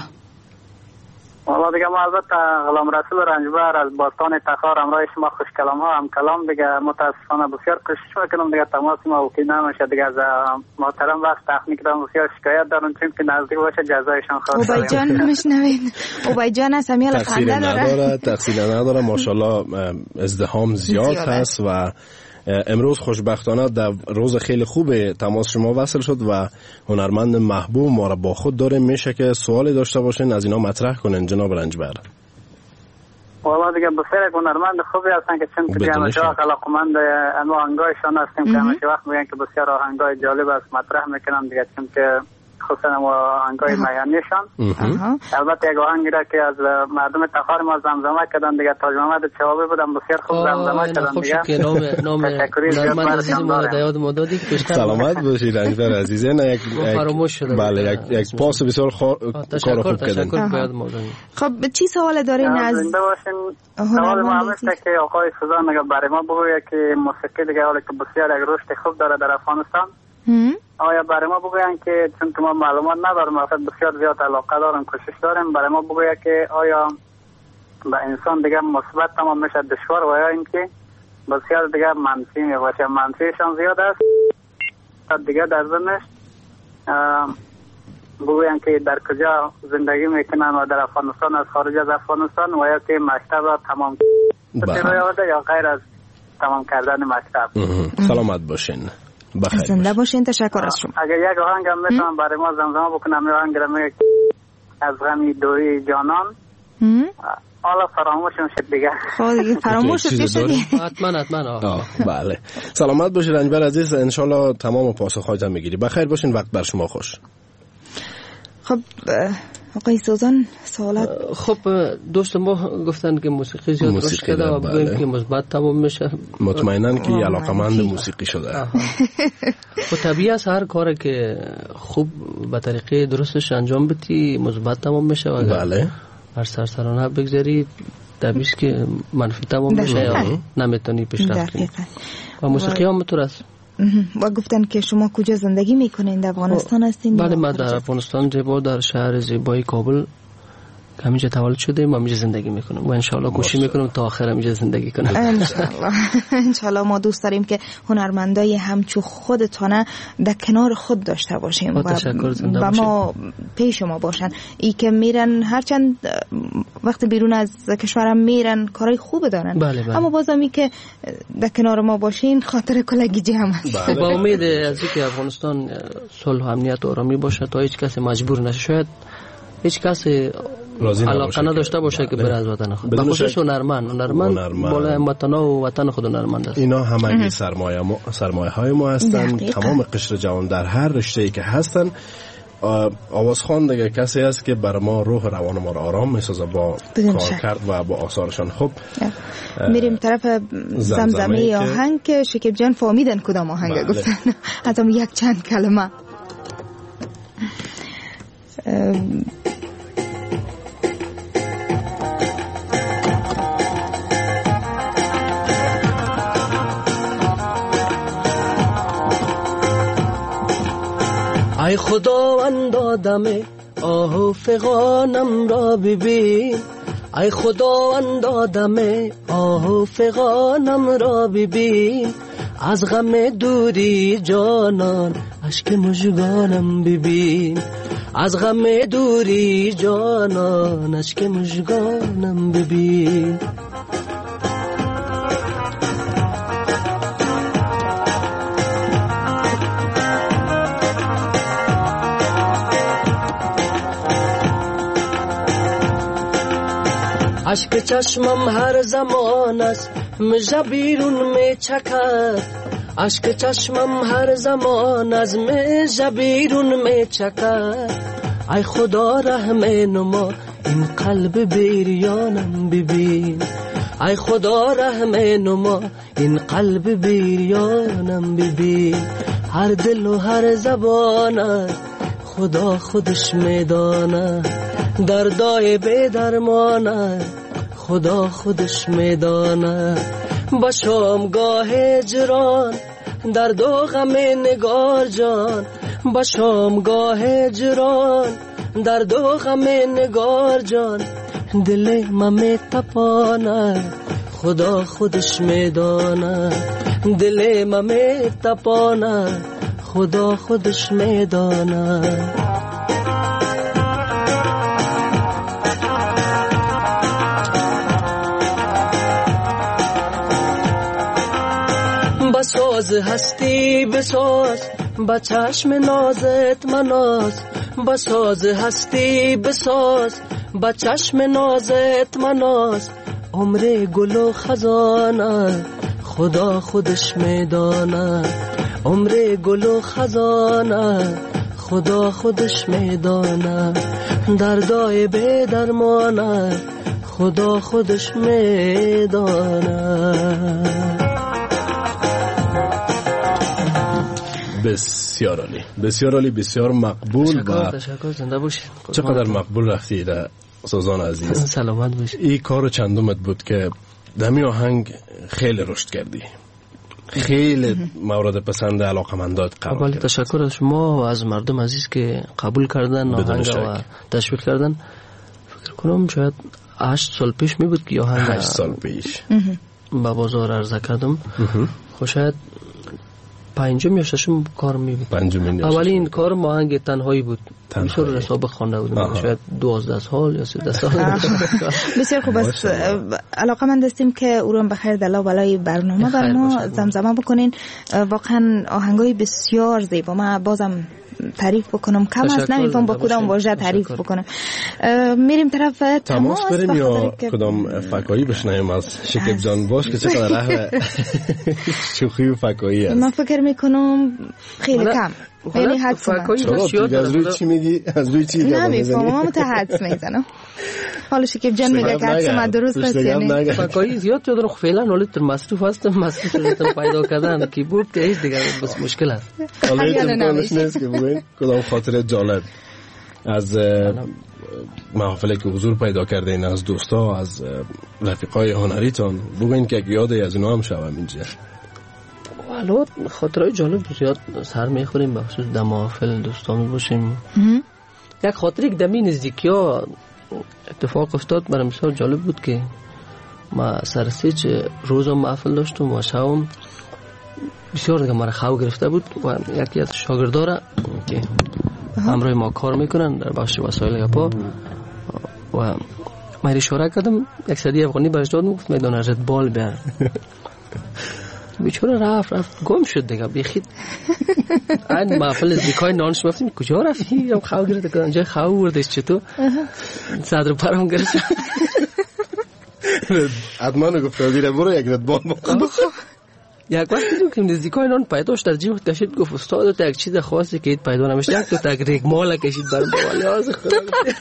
[SPEAKER 15] والا دیگه ما البته غلام رسول رنجبر از باستان تخار امرای شما خوش کلام ها هم کلام دیگه متاسفانه بسیار کوشش میکنم دیگه تماس ما اوکی نمیشه دیگه. از محترم وقت تخنیک دارم بسیار شکایت دارم چون که نزدیک باشه جزایشان خواهد.
[SPEAKER 10] اوبای جان نمیشنوین. اوبای جان از همیال خنده داره.
[SPEAKER 11] تقصیر نداره. ماشاءالله ازدحام زیاد هست و امروز خوشبختانه در روز خیلی خوب تماس شما وصل شد و هنرمند محبوب ما را با خود داره. میشه که سوالی داشته باشین از اینا مطرح کنین جناب رنجبر.
[SPEAKER 15] والا دیگه بسیار هنرمند خوبی هستن که چون که همه جا علاقمند اما آهنگایشان هستیم که همه وقت میگن که بسیار آهنگای جالب است مطرح میکنم دیگه چون که خصوصا و آهنگای میانیشان. البته یک آهنگی را که از مردم تخار ما زمزمه کردن دیگه تاج محمد چوابی بودن بسیار خوب زمزمه کردن دیگه.
[SPEAKER 12] خوب نام نام هنرمند عزیز ما در یاد ما دادی.
[SPEAKER 11] سلامت باشید رنجبر عزیز. نه یک
[SPEAKER 12] فراموش شده.
[SPEAKER 11] بله یک یک پاس بسیار کار خوب کردن.
[SPEAKER 12] تشکر بیاد ما.
[SPEAKER 10] خب چی سوال دارین از
[SPEAKER 15] زنده باشین؟ سوال ما هست که آقای سوزان اگه برای ما بگوید که موسیقی دیگه حالا که بسیار یک رشد خوب داره در افغانستان، آیا برای ما بگوین که چون که ما معلومات ندارم وقت بسیار زیاد علاقه دارم کوشش دارم برای ما بگوید که آیا به انسان دیگه مثبت تمام میشه دشوار و یا اینکه بسیار دیگه منفی میباشه؟ منفیشان زیاد است دیگه در ضمنش بگوین که در کجا زندگی میکنن و در افغانستان از خارج از افغانستان و یا که مکتب را تمام کردن یا غیر از تمام کردن مکتب.
[SPEAKER 11] سلامت باشین. بخیر
[SPEAKER 10] زنده باشین. تشکر از شما.
[SPEAKER 15] اگر یک آهنگ هم میتونم برای ما زمزمه بکنم یه آهنگ را میگه از غمی دوری جانان حالا فراموش شد دیگه.
[SPEAKER 10] خب دیگه فراموش شد.
[SPEAKER 12] حتما حتما.
[SPEAKER 11] بله سلامت باشید رنجبر عزیز. انشالله تمام پاسخ‌هایت میگیری. بخیر باشین. وقت بر شما خوش.
[SPEAKER 10] خب آقای سوزان سوالات.
[SPEAKER 12] خب دوست ما گفتن که موسیقی زیاد رشد کرده و بگویم که مثبت تمام میشه.
[SPEAKER 11] مطمئنن که علاقمند موسیقی شده.
[SPEAKER 12] خب طبیعی است هر کاری که خوب به طریقه درستش انجام بدی مثبت تمام میشه و
[SPEAKER 11] بله
[SPEAKER 12] هر سرسرانه بگذاری طبیعیه که منفی تمام میشه یا نمیتونی پیشرفت کنی. و موسیقی هم مطور است.
[SPEAKER 10] و گفتن که شما کجا زندگی میکنین؟ در افغانستان هستین؟
[SPEAKER 12] بله من در افغانستان زیبا در شهر زیبای کابل همینجا تولد شدیم و همینجا زندگی میکنم و انشالله کوشش میکنم تا آخر همینجا زندگی کنم.
[SPEAKER 10] انشالله. انشالله ما دوست داریم که هنرمندای همچو خودتانه در کنار خود داشته باشیم و, و ما پیش ما باشن. ای که میرن هرچند وقتی بیرون از کشورم میرن کارهای خوب دارن
[SPEAKER 12] بله بله.
[SPEAKER 10] اما بازمی که در کنار ما باشین خاطر کلگی جمع است.
[SPEAKER 12] با امید از اینکه افغانستان صلح و امنیت و آرامی باشه تا هیچ کسی مجبور نشه. شاید هیچ کسی علاقه نداشته باشه که بره از وطن خود. به خصوص هنرمند هنرمند بالا وطن و وطن خود هنرمند است.
[SPEAKER 11] اینا همگی سرمایه ما سرمایه های ما هستند. تمام قشر جوان در هر رشته‌ای که هستن آوازخوان دیگه کسی است که بر ما روح روان ما را آرام میسازه با کار کرد و با آثارشان. خب
[SPEAKER 10] میریم طرف زمزمه آهنگ که شکیب جان فهمیدن کدام آهنگ بله. گفتن از هم یک چند کلمه.
[SPEAKER 12] ای خداوند آدم آه و فغانم را ببین، ای خداوند آدم آه و فغانم را ببین، از غم دوری جانان اشک مژگانم ببین، از غم دوری جانان اشک مژگانم ببین. اشک چشمم هر زمان است مژه بیرون می چکد، اشک چشمم هر زمان از مژه بیرون می چکد، ای خدا رحم نما این قلب بریانم ببین، ای خدا رحم نما این قلب بریانم ببین. هر دل و هر زبان خدا خودش میدانه، دردای بی درمانه خدا خودش میدانه. با شامگاه هجران درد و غم نگار جان، با شامگاه هجران درد و غم نگار جان، دل من میتپانه خدا خودش میدانه، دل من میتپانه خدا خودش میدانه. بساز هستی بساز با چشم نازت مناز، بساز هستی بساز با چشم نازت مناز، عمر گل و خزانه خدا خودش میدانه، عمر گل و خزانه خدا خودش میدانه، دردای بی درمانه خدا خودش میدانه.
[SPEAKER 11] بسیار عالی، بسیار عالی، بسیار مقبول.
[SPEAKER 12] تشکر تشکر، زنده باشید.
[SPEAKER 11] چقدر مقبول رفتی در سازان عزیز.
[SPEAKER 12] سلامت باشید.
[SPEAKER 11] این کار چندمت بود که دمی آهنگ خیلی رشد کردی، خیلی مورد پسند علاقمندات قرار
[SPEAKER 12] گرفت. تشکر از شما و از مردم عزیز که قبول کردن آهنگ و تشویق کردن. فکر کنم شاید هشت سال پیش می بود که آهنگ
[SPEAKER 11] هشت سال پیش
[SPEAKER 12] با بازار عرضه کردم. خب شاید پنجم یا ششم کار می بود.
[SPEAKER 11] پنجم
[SPEAKER 12] اولین کار ما آهنگ تنهایی بود. بسیار رسابه خوانده بودم، شاید دوازده سال یا سیزده سال.
[SPEAKER 10] بسیار خوب است. علاقمند هستیم که او رو بخیر دلا بالای برنامه بر ما زمزمه بکنین. واقعا آهنگای بسیار زیبا. ما بازم تعریف بکنم کم است، نمیفهم با کدام واژه تعریف بکنم. میریم طرف تماس.
[SPEAKER 11] بریم یا کدام فکایی بشنویم از شکیب جان؟ باش که چقدر اهل شوخی و فکایی است.
[SPEAKER 10] من فکر میکنم خیلی کم، یعنی حدس
[SPEAKER 11] من از روی چی میگی؟ از روی چی
[SPEAKER 10] نمیفهم، من متحدث میزنم. حالا شکیب جان میگه که حدس من درست است. یعنی
[SPEAKER 12] فکایی زیاد شده فعلا، ولی تر مصروف هستم، مصروف شدم پیدا کردن کیبورد که هیچ دیگه بس مشکل است.
[SPEAKER 11] حالا امکانش نیست که بگوین کدام خاطره جالب از محافلی که حضور پیدا کرده این از دوستا، از رفیقای هنریتان بگوین که یادی از اینا هم شوم اینجا.
[SPEAKER 12] حالا خاطرهای جالب زیاد سر میخوریم، بخصوص در محافل دوستان باشیم. یک خاطری که دمی نزدیکی ها اتفاق افتاد برای مثال جالب بود که ما سر سیج روزم محفل داشتم و شبم بسیار دیگه مرا خو گرفته بود و یکی از شاگردارا که همراه ما کار میکنن در بخش وسایل گپا و من اشاره کردم یک سری افغانی برش داد، گفت میدان رد بال بیار. بیچاره رفت رفت گم شد دیگه بیخید. این محفل زیکای نانش رفتیم کجا رفتی؟ هم خو گرفته که اونجا خو بردش چطور؟ صدر پرم گرفت.
[SPEAKER 11] حتما گفت دیره برو یک رد بال بخور.
[SPEAKER 12] یک وقتی تو که نزدیکای نان پیدا شد در جیب کشید گفت استاد تو یک چیز خاصی که ایت پیدا نمیشه یک تو تک رگمال کشید بر بالا از خدا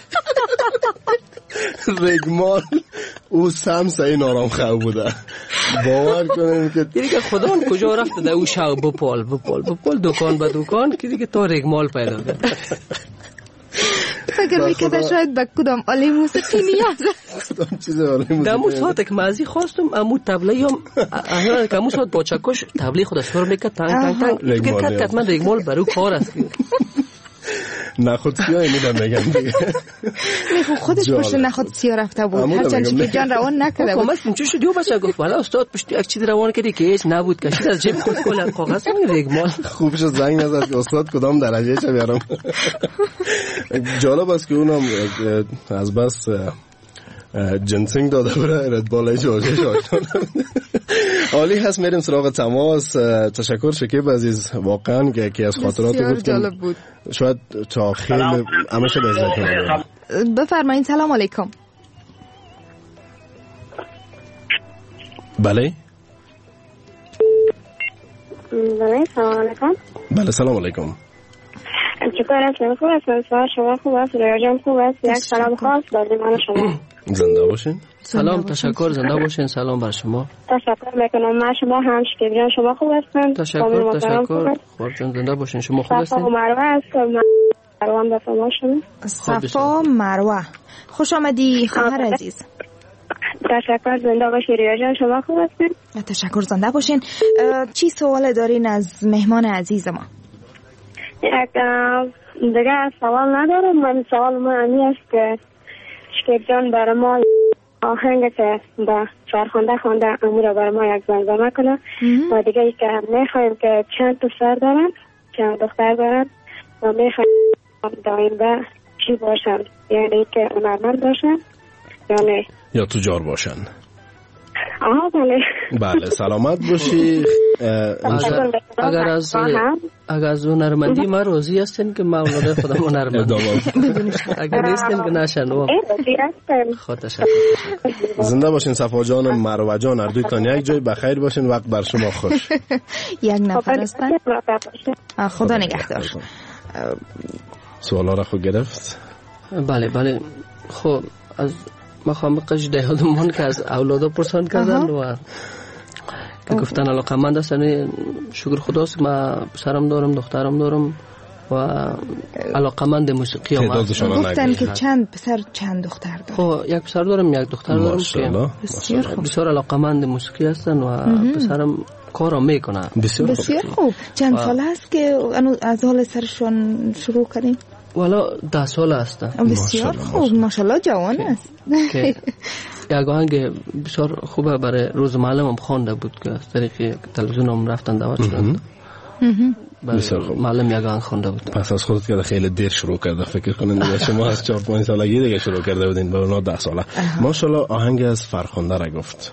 [SPEAKER 11] رگمال او سمس این آرام خواه بوده باور کنیم که
[SPEAKER 12] دیگه خدا اون کجا رفته در او شو بپال بپال بپال دکان به دکان که دیگه تا رگمال پیدا کرد.
[SPEAKER 10] فکر میکرده شاید به کدام آله موسیقی نیاز است.
[SPEAKER 12] در امو ساعت که مازی خواستم امو تبله هم احیانا که امو ساعت با چکش تبله خود سر میکرد تنگ تنگ تنگ فکر کرد که حتما رگمال برو کار است.
[SPEAKER 11] نخود سیاه میدم میگم دیگه
[SPEAKER 10] میخو خودش پشت نخود سیاه رفته بود هرچند شکر جان روان نکرده بود.
[SPEAKER 12] کمست چون شد یو بچه گفت والا استاد پشت یک چیز روان کردی که هیچ نبود کشید از جیب خود کل کاغذ رگمال.
[SPEAKER 11] خوب شد زنگ نزد که استاد کدام درجه چه بیارم. جالب است که اونم از بس جنسینگ داده بوده رد بالای جاجه شد. عالی هست. میریم سراغ تماس. تشکر شکیب عزیز واقعا که یکی از خاطرات
[SPEAKER 10] گفتم بود.
[SPEAKER 11] شاید تا خیلی همشه بزرگ کنم.
[SPEAKER 10] بفرمایید. سلام علیکم.
[SPEAKER 11] بله
[SPEAKER 14] بله سلام علیکم.
[SPEAKER 11] بله سلام علیکم.
[SPEAKER 14] چطور هستین؟ خوب هستین؟ شما خوب است؟ ریاضیان خوب است؟ یک سلام خاص برای من شما.
[SPEAKER 11] زنده باشین.
[SPEAKER 12] سلام تشکر. زنده باشین. سلام بر شما.
[SPEAKER 14] تشکر میکنم. من شما هم شکیب شما خوب هستین؟
[SPEAKER 12] تشکر تشکر. خودتون زنده باشین. شما خوب هستین؟
[SPEAKER 14] صفا مروه است. مروه به شما شما.
[SPEAKER 10] صفا مروه. خوش آمدی خواهر عزیز.
[SPEAKER 14] تشکر. زنده باشین ریاضیان. شما خوب هستین؟
[SPEAKER 10] تشکر. زنده باشین. چی سوال دارین از مهمان عزیز ما؟
[SPEAKER 14] یک دیگه سوال ندارم. من سوال من امی است که شکیب جان برای ما آهنگ که با فرخنده خونده امو را برای ما یک زمزمه کنه و دیگه ای که میخوایم که چند پسر دارن چند دختر دارن و میخوایم دایم به چی باشن، یعنی که هنرمند باشن یا نه
[SPEAKER 11] یا تجار باشن.
[SPEAKER 14] آها بله
[SPEAKER 11] بله سلامت باشی.
[SPEAKER 12] اگر, اگر از اگر از هنرمندی ما راضی هستین که مولاد خدا هنرمند اگر نیستین که نشن خود تشکر.
[SPEAKER 11] زنده باشین صفا جان و مروه جان، هر دویتان یک جای بخیر باشین. وقت بر شما خوش.
[SPEAKER 10] یک نفر هستن. خدا نگهدار.
[SPEAKER 11] سوالا را خود گرفت؟
[SPEAKER 12] بله بله. خب از مخامقش دیادمان که از اولادا پرسان کردن و که گفتن علاقمند هستن. شکر خداست ما پسرم دارم دخترم دارم و علاقمند موسیقی هم هستن.
[SPEAKER 10] گفتن که چند پسر چند دختر دارم؟
[SPEAKER 12] خب یک پسر دارم یک دختر دارم که
[SPEAKER 10] بسیار خوب
[SPEAKER 12] بسیار علاقمند موسیقی هستن و پسرم کارم میکنه.
[SPEAKER 11] بسیار,
[SPEAKER 10] بسیار خوب. چند سال هست که از حال سرشون شروع کردیم؟
[SPEAKER 12] والا ده سال هستن.
[SPEAKER 10] بسیار خوب. ماشاءالله جوان است.
[SPEAKER 12] یک آهنگ بسیار خوبه برای روز معلم هم خوانده بود که از طریق تلویزیون هم رفتن دعوت شدن. بسیار خوب. معلم یک آهنگ خوانده بود.
[SPEAKER 11] پس از خودت که خیلی دیر شروع کرده فکر کنین دیگه شما از چهار پنج سالگی دیگه شروع کرده بودین به اونا ده ساله. ماشاءالله آهنگ از فرخنده را گفت.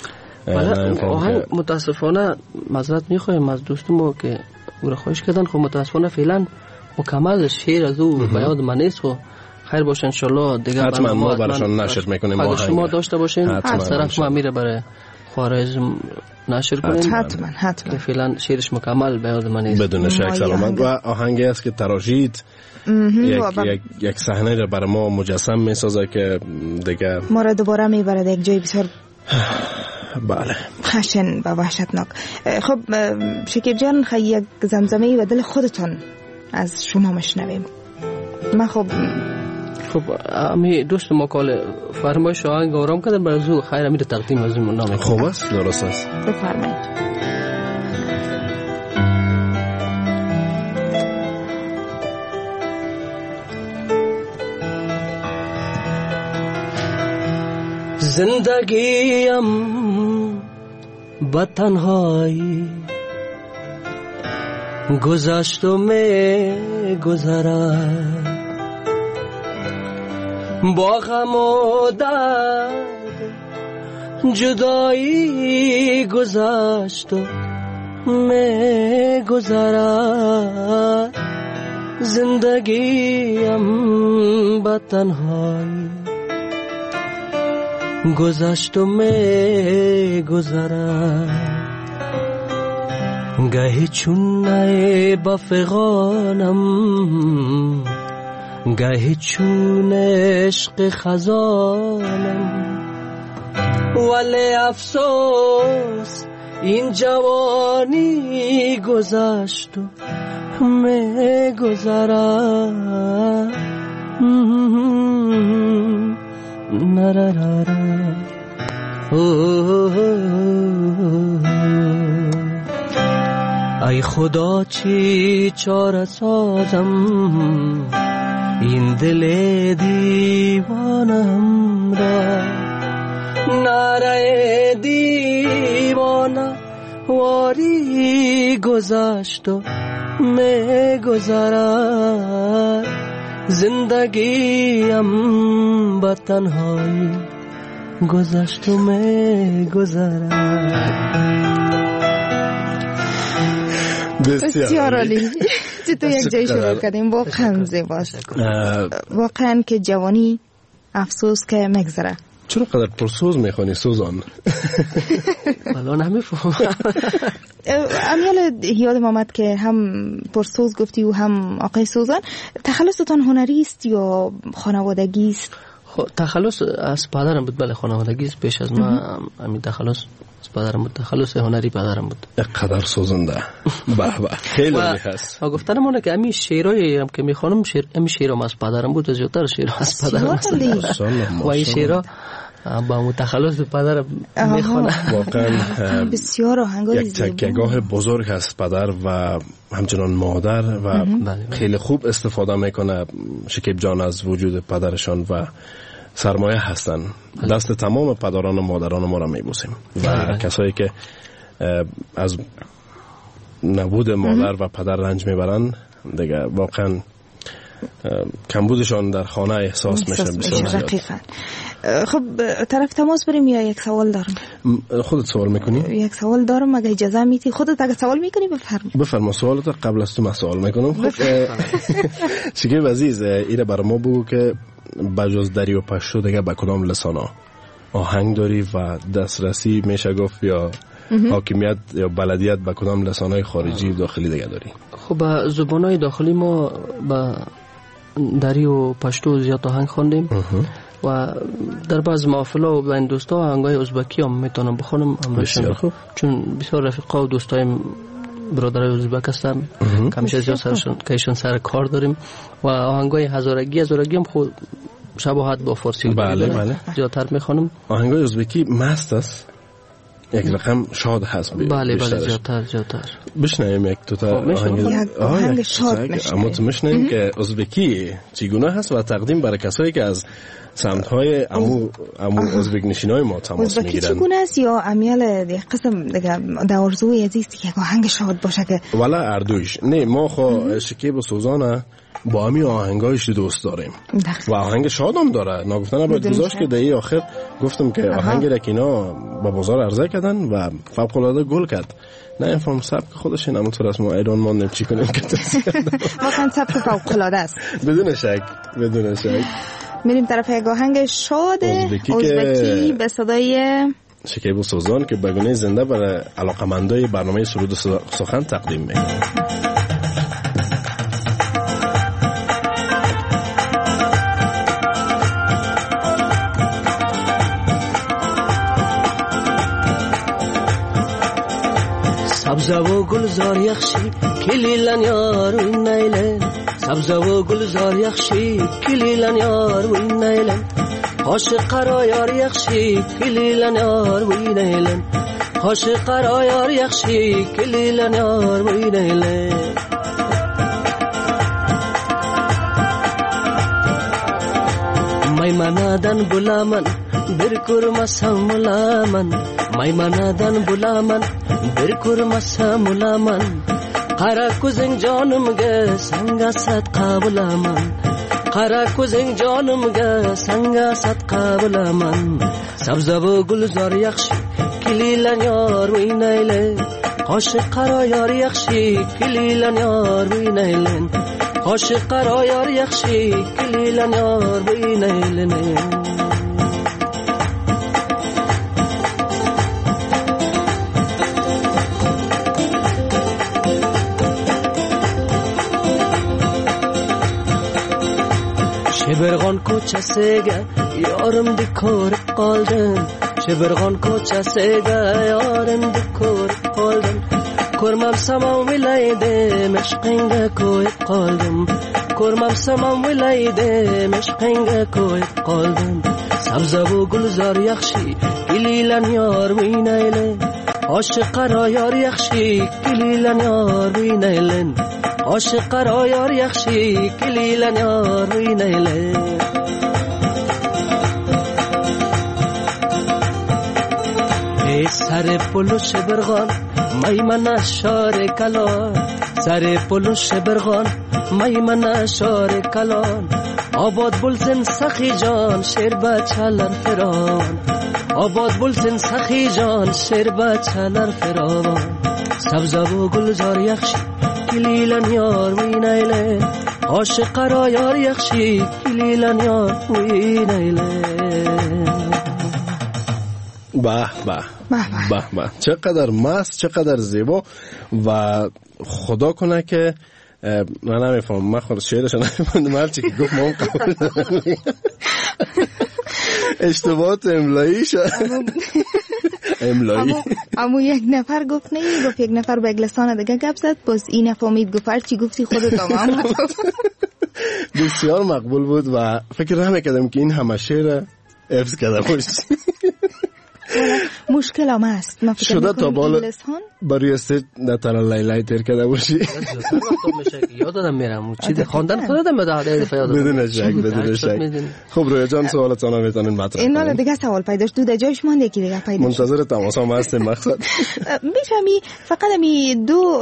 [SPEAKER 12] آهنگ متاسفانه معذرت میخوایم از دوستمو که او را خواهش کردن. خب متاسفانه فعلا مکمل شعر از او به یاد من نیست. و خیر باشه انشالله دیگه
[SPEAKER 11] حتما ما براشون نشر میکنیم.
[SPEAKER 12] اگه شما داشته باشین از طرف ما میره برای خوارزم نشر کنیم.
[SPEAKER 10] حتما حتما.
[SPEAKER 12] که فعلا شعرش مکمل به یاد من نیست.
[SPEAKER 11] بدون شک سلامت. و آهنگی است که تراشید یک یک یک صحنه را برای ما مجسم میسازه که دیگه
[SPEAKER 10] ما را دوباره میبره یک جای بسیار
[SPEAKER 11] بله
[SPEAKER 10] خشن و وحشتناک. خب شکیب جان خیلی یک زمزمه و دل خودتون از شما مشنویم. من خب
[SPEAKER 12] خب امی دوست مقاله فرمایش آهنگ آرام کردن برای زو خیر امیر تقدیم از این نام.
[SPEAKER 11] خوب است درست است.
[SPEAKER 10] بفرمایید.
[SPEAKER 12] زندگیم با تنهایی گذشت و می گذرد، با غم و درد جدایی گذشت و می گذرد. زندگیم با تنهایی گذشت و می گذرد، گهی چون نای بفغانم گهی چون عشق خزانم ولی افسوس این جوانی گذشت و می گذرد نرررر ای خدا چی چاره سازم این دل دیوانم را نره دیوانه واری گذشت و می گذرد زندگیم با تنهایی گذشت و می گذرد.
[SPEAKER 10] بسیار عالی. تو یک جای شروع کردیم واقعا زیباست. واقعا که جوانی افسوس که مگذره.
[SPEAKER 11] چرا قدر پرسوز میخوانی سوزان؟
[SPEAKER 12] الان نمیفهمم.
[SPEAKER 10] امیال یادم آمد که هم پرسوز گفتی و هم آقای سوزان. تخلصتان هنری است یا خانوادگی است؟
[SPEAKER 12] تخلص از پدرم بود. بله خانوادگی است. پیش از ما همین تخلص از پدرم بود. تخلص هنری پدرم بود.
[SPEAKER 11] قدر سوزنده. به به خیلی هست.
[SPEAKER 12] و گفتنمونه که همین شعرایی هم که میخوانم شعر همین شعرام از پدرم بود. زیادتر شعر از پدرم است. و این شعرها با متخلص پدر میخونه.
[SPEAKER 11] واقعا
[SPEAKER 10] بسیار آهنگای
[SPEAKER 11] یک تکیه‌گاه بزرگ هست پدر و همچنان مادر و خیلی خوب استفاده میکنه شکیب جان از وجود پدرشان و سرمایه هستن. دست تمام پدران و مادران ما را میبوسیم و کسایی که از نبود مادر و پدر رنج میبرن دیگه واقعا کمبودشان در خانه احساس میشه. بسیار زیاد.
[SPEAKER 10] خب طرف تماس بریم یا یک سوال دارم؟
[SPEAKER 11] خودت سوال میکنی؟
[SPEAKER 10] یک سوال دارم اگه اجازه میدی. خودت اگه سوال میکنی بفرما.
[SPEAKER 11] بفرما سوالت قبل از تو من سوال میکنم. خب شکیب عزیز ایره بر ما بگو که بجز دری و پشتو دیگه با کدام لسانا آهنگ داری و دسترسی میشه گفت یا حاکمیت یا بلدیت با کدام لسانهای خارجی و داخلی دیگه داری؟
[SPEAKER 12] خب زبانهای داخلی ما با دری و پشتو زیاد آهنگ خواندیم و در بعض محافل‌ها و بین دوستا آهنگای ازبکی هم میتونم بخونم. چون بسیار رفیقا و دوستای برادرای ازبک هستم کمیشه زیاد سرشون که ایشون سر کار داریم و آهنگای هزارگی هزارگی هم خود شباهت با فارسی
[SPEAKER 11] بله بله
[SPEAKER 12] زیادتر میخونم.
[SPEAKER 11] آهنگای ازبکی مست است، یک رقم شاد هست.
[SPEAKER 12] بله بله زیادتر زیادتر
[SPEAKER 11] بشنویم یک تو تا
[SPEAKER 10] آهنگ شاد میشنویم.
[SPEAKER 11] اما تو میشنویم که ازبکی چگونه هست و تقدیم برای کسایی که از سمت‌های امو امو ازبک نشینای ما تماس میگیرن.
[SPEAKER 10] ازبکی چگونه است یا امیال یک قسم دیگه در آرزوی عزیز که یک آهنگ شاد باشه که
[SPEAKER 11] والا اردویش نه ما خو شکیب و سوزانه با همی آهنگایش دوست داریم و آهنگ شاد هم داره. نگفتن باید گذاشت که دهی آخر گفتم که آهنگ را که اینا با بازار عرضه کردن و فوق العاده گل کرد. نه این فرم سبک خودش این همونطور است. ما ایران ماندیم چی کنیم که
[SPEAKER 10] واقعا سبک فوق العاده است بدون
[SPEAKER 11] شک بدون شک.
[SPEAKER 10] میریم طرف یک آهنگ شاد ازبکی به صدای
[SPEAKER 11] شکیب و سوزان که بگونه زنده برای علاقمندای برنامه سرود و سخن تقدیم میکنه.
[SPEAKER 12] سبزه و گلزار یخشی کلیلن یار و این نیلن سبزه و گلزار یخشی کلیلن یار و این نیلن عاشق قرا یار یخشی کلیلن یار و این نیلن عاشق قرا یار یخشی کلیلن یار و این نیلن میمنادن بلامن برکر مسم ملامن میمنادن بلامن برکر مسم ملامن قرا کوزنگ جانم گه سنگا صدقه بلامن قرا کوزنگ جانم گه سنگا صدقه بلامن سبزه و گلزار یخشی کلیلن یار و این ایلن عاشق قرا یار یخشی کلیلن یار و این ایلن عاشق قرا یار یخشی کلیلن یار و این ایلن Şebergan koçasıga yarım dikor kaldım. Şebergan koçasıga yarım dikor kaldım. Kormam samam vilayde meşkinge koyup kaldım. Kormam samam vilayde meşkinge koyup kaldım. Sabza bu gülzar yakşı gililen yar minaylen. Aşık kara yar yakşı gililen yar minaylen. Aşık kara yar yakşı gililen yar minaylen. ای سر پلو شبرغان میمن شار کلان سر پلو شبرغان میمن شار کلان آباد بلزن سخی جان شیر بچلر فران آباد بلزن سخی جان شیر بچلر فران سبزه و گلزار یخشی کلیلن یار وینیلن عاشق را یار یخشی کلیلن یار وینیلن.
[SPEAKER 11] به به به به چقدر مست چقدر زیبا و خدا کنه که من نمیفهم من خود شعرش نمیفهمم هرچی که گفت ما هم قبول دارم اشتباهات املاییش املایی
[SPEAKER 10] اما یک نفر گفت نه گفت یک نفر به انگلستان دیگه گپ زد باز این نفهمید گفت هرچی گفتی خودت تمام
[SPEAKER 11] بسیار مقبول بود و فکر نمی‌کردم که این همه شعر حفظ کرده باشی.
[SPEAKER 10] مشکل هم است من فکر
[SPEAKER 11] شده تا بالا برای استیج نتر لیلای تیر کرده باشی
[SPEAKER 12] یادم میرم چیز خواندن خودم مداده دفعه یادم
[SPEAKER 11] بدون شک بدون شک. خب رویا جان سوالتون رو میتونین مطرح کنین.
[SPEAKER 10] اینا دیگه سوال پیداش دو در جایش مونده یکی دیگه پیداش
[SPEAKER 11] منتظر تماس هم هستیم مقصد
[SPEAKER 10] میفهمی فقط می دو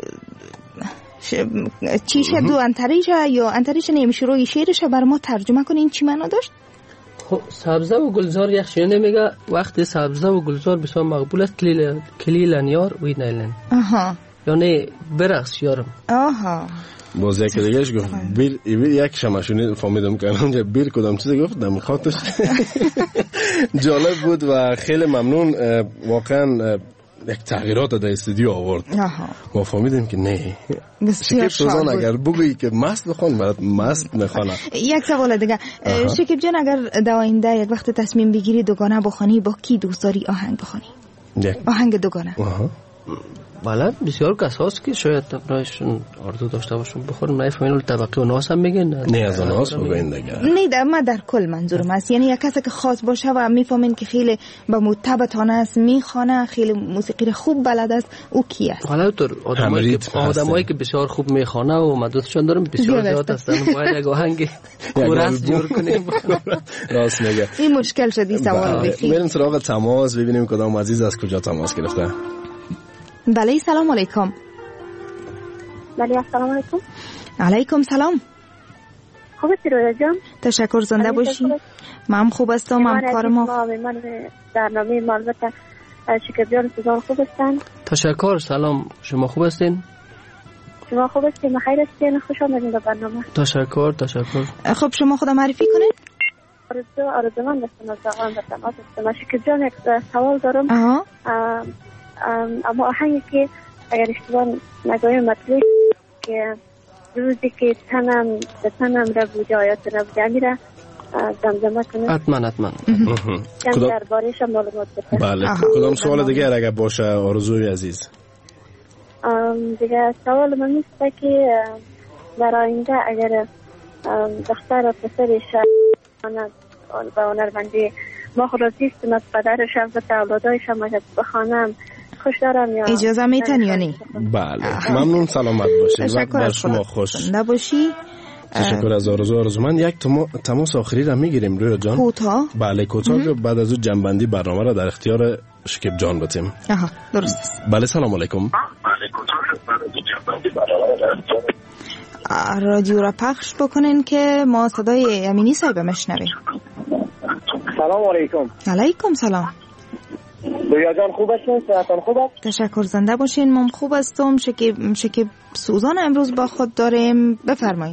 [SPEAKER 10] چیشه دو انتریشه یا انتریشه نمیشه روی شعرش بر ما ترجمه کنین چی معنا داشت؟
[SPEAKER 12] سبزه و گلزار یخشی نمیگه وقتی سبزه و گلزار بسیار مقبول است کلیلن کلیلن یار وی نیلن
[SPEAKER 10] آها
[SPEAKER 12] یعنی برقص یارم
[SPEAKER 10] آها
[SPEAKER 11] باز یک دیگهش گفت بیر یک شماشونی فهمیدم که اونجا بیر کدام چیز گفت دم خاطرش جالب بود و خیلی ممنون واقعا یک تغییرات در استودیو آورد ما فهمیدیم که نه شکیب سوزان اگر بگویی که مست بخوان برات مست میخوانه.
[SPEAKER 10] یک سوال دیگه شکیب جان اگر در آینده یک وقت تصمیم بگیری دوگانه بخوانی با کی دوست داری آهنگ بخوانی؟ آهنگ دوگانه
[SPEAKER 12] بله بسیار کساست که شاید برایشون آرزو داشته باشون بخورم نفهمین طبقه و ناس هم میگن
[SPEAKER 11] نه از ناس بگوین دیگه
[SPEAKER 10] نه در ما در کل منظورم است یعنی یک کسی که خاص باشه و میفهمین که خیلی با متبتانه است میخوانه خیلی موسیقی خوب بلد است او کیه؟
[SPEAKER 12] حالا تو آدمایی که آدمایی که بسیار خوب میخوانه و مدرسشون دارم بسیار زیاد هستن باید یک آهنگ کورس جور کنیم
[SPEAKER 11] راست میگه
[SPEAKER 10] این مشکل شدی سوال بخیر
[SPEAKER 11] بریم سراغ تماس ببینیم کدام عزیز از کجا تماس گرفته.
[SPEAKER 10] بله سلام علیکم.
[SPEAKER 14] بله السلام علیکم.
[SPEAKER 10] علیکم سلام.
[SPEAKER 14] خوب هستی رویا جان؟
[SPEAKER 10] تشکر زنده باشی. من خوب هستم همکار ما.
[SPEAKER 14] من در نامه مالبت شکیب جان سوزان خوب هستن؟
[SPEAKER 12] تشکر سلام شما خوب هستین؟
[SPEAKER 14] شما خوب هستین بخیر هستین خوش آمدین به برنامه.
[SPEAKER 12] تشکر تشکر.
[SPEAKER 10] خب شما خود معرفی کنین.
[SPEAKER 14] آرزو آرزومند هستم از آقایان به تماس هستم. شکیب جان یک سوال دارم.
[SPEAKER 10] آها.
[SPEAKER 14] اما آهنگی که اگر اشتباه نگاهی مطلوب که روزی که تنم به تنم را بوده آیات نبوده امیره زمزمه کنه
[SPEAKER 12] حتما حتما
[SPEAKER 14] کم در بارش هم معلومات بده.
[SPEAKER 11] بله کدام سوال دیگه اگر باشه آرزوی عزیز؟
[SPEAKER 14] دیگه سوال من نیست که در آینده اگر دختر و پسرش و هنرمندی ما خلاصی است از پدرش و اولادایش هم اگر بخوانم خوش دارم یا
[SPEAKER 10] اجازه میتن یا نه؟
[SPEAKER 11] بله ممنون سلامت باشید وقت بر شما خوش
[SPEAKER 10] نباشی.
[SPEAKER 11] تشکر از آرزو آرزو من یک تماس آخری را میگیریم رویا جان
[SPEAKER 10] کوتاه
[SPEAKER 11] بله کوتاه بعد از اون جنبندی برنامه را در اختیار شکیب جان بتیم.
[SPEAKER 10] آها درست
[SPEAKER 11] بله سلام علیکم.
[SPEAKER 16] بله کوتاه بعد از جنبندی برنامه را در اختیار
[SPEAKER 10] رادیو را پخش بکنین که ما صدای امینی صاحب بشنویم.
[SPEAKER 17] سلام علیکم.
[SPEAKER 10] علیکم سلام.
[SPEAKER 17] رویا جان خوب هستین؟ صحتتون خوب است؟
[SPEAKER 10] تشکر زنده باشین. من خوب هستم. شکیب شکیب سوزان امروز با خود داریم بفرمایید.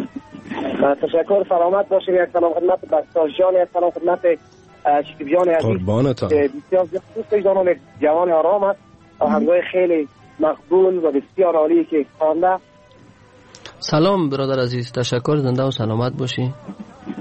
[SPEAKER 17] تشکر سلامت باشین. یک سلام خدمت بساز جان یک سلام خدمت شکیب جان عزیز
[SPEAKER 11] قربانتان
[SPEAKER 17] بسیار دوست جانم جوان آرام است آهنگای خیلی مقبول و بسیار عالی که خوانده.
[SPEAKER 12] سلام برادر عزیز تشکر زنده و سلامت باشی.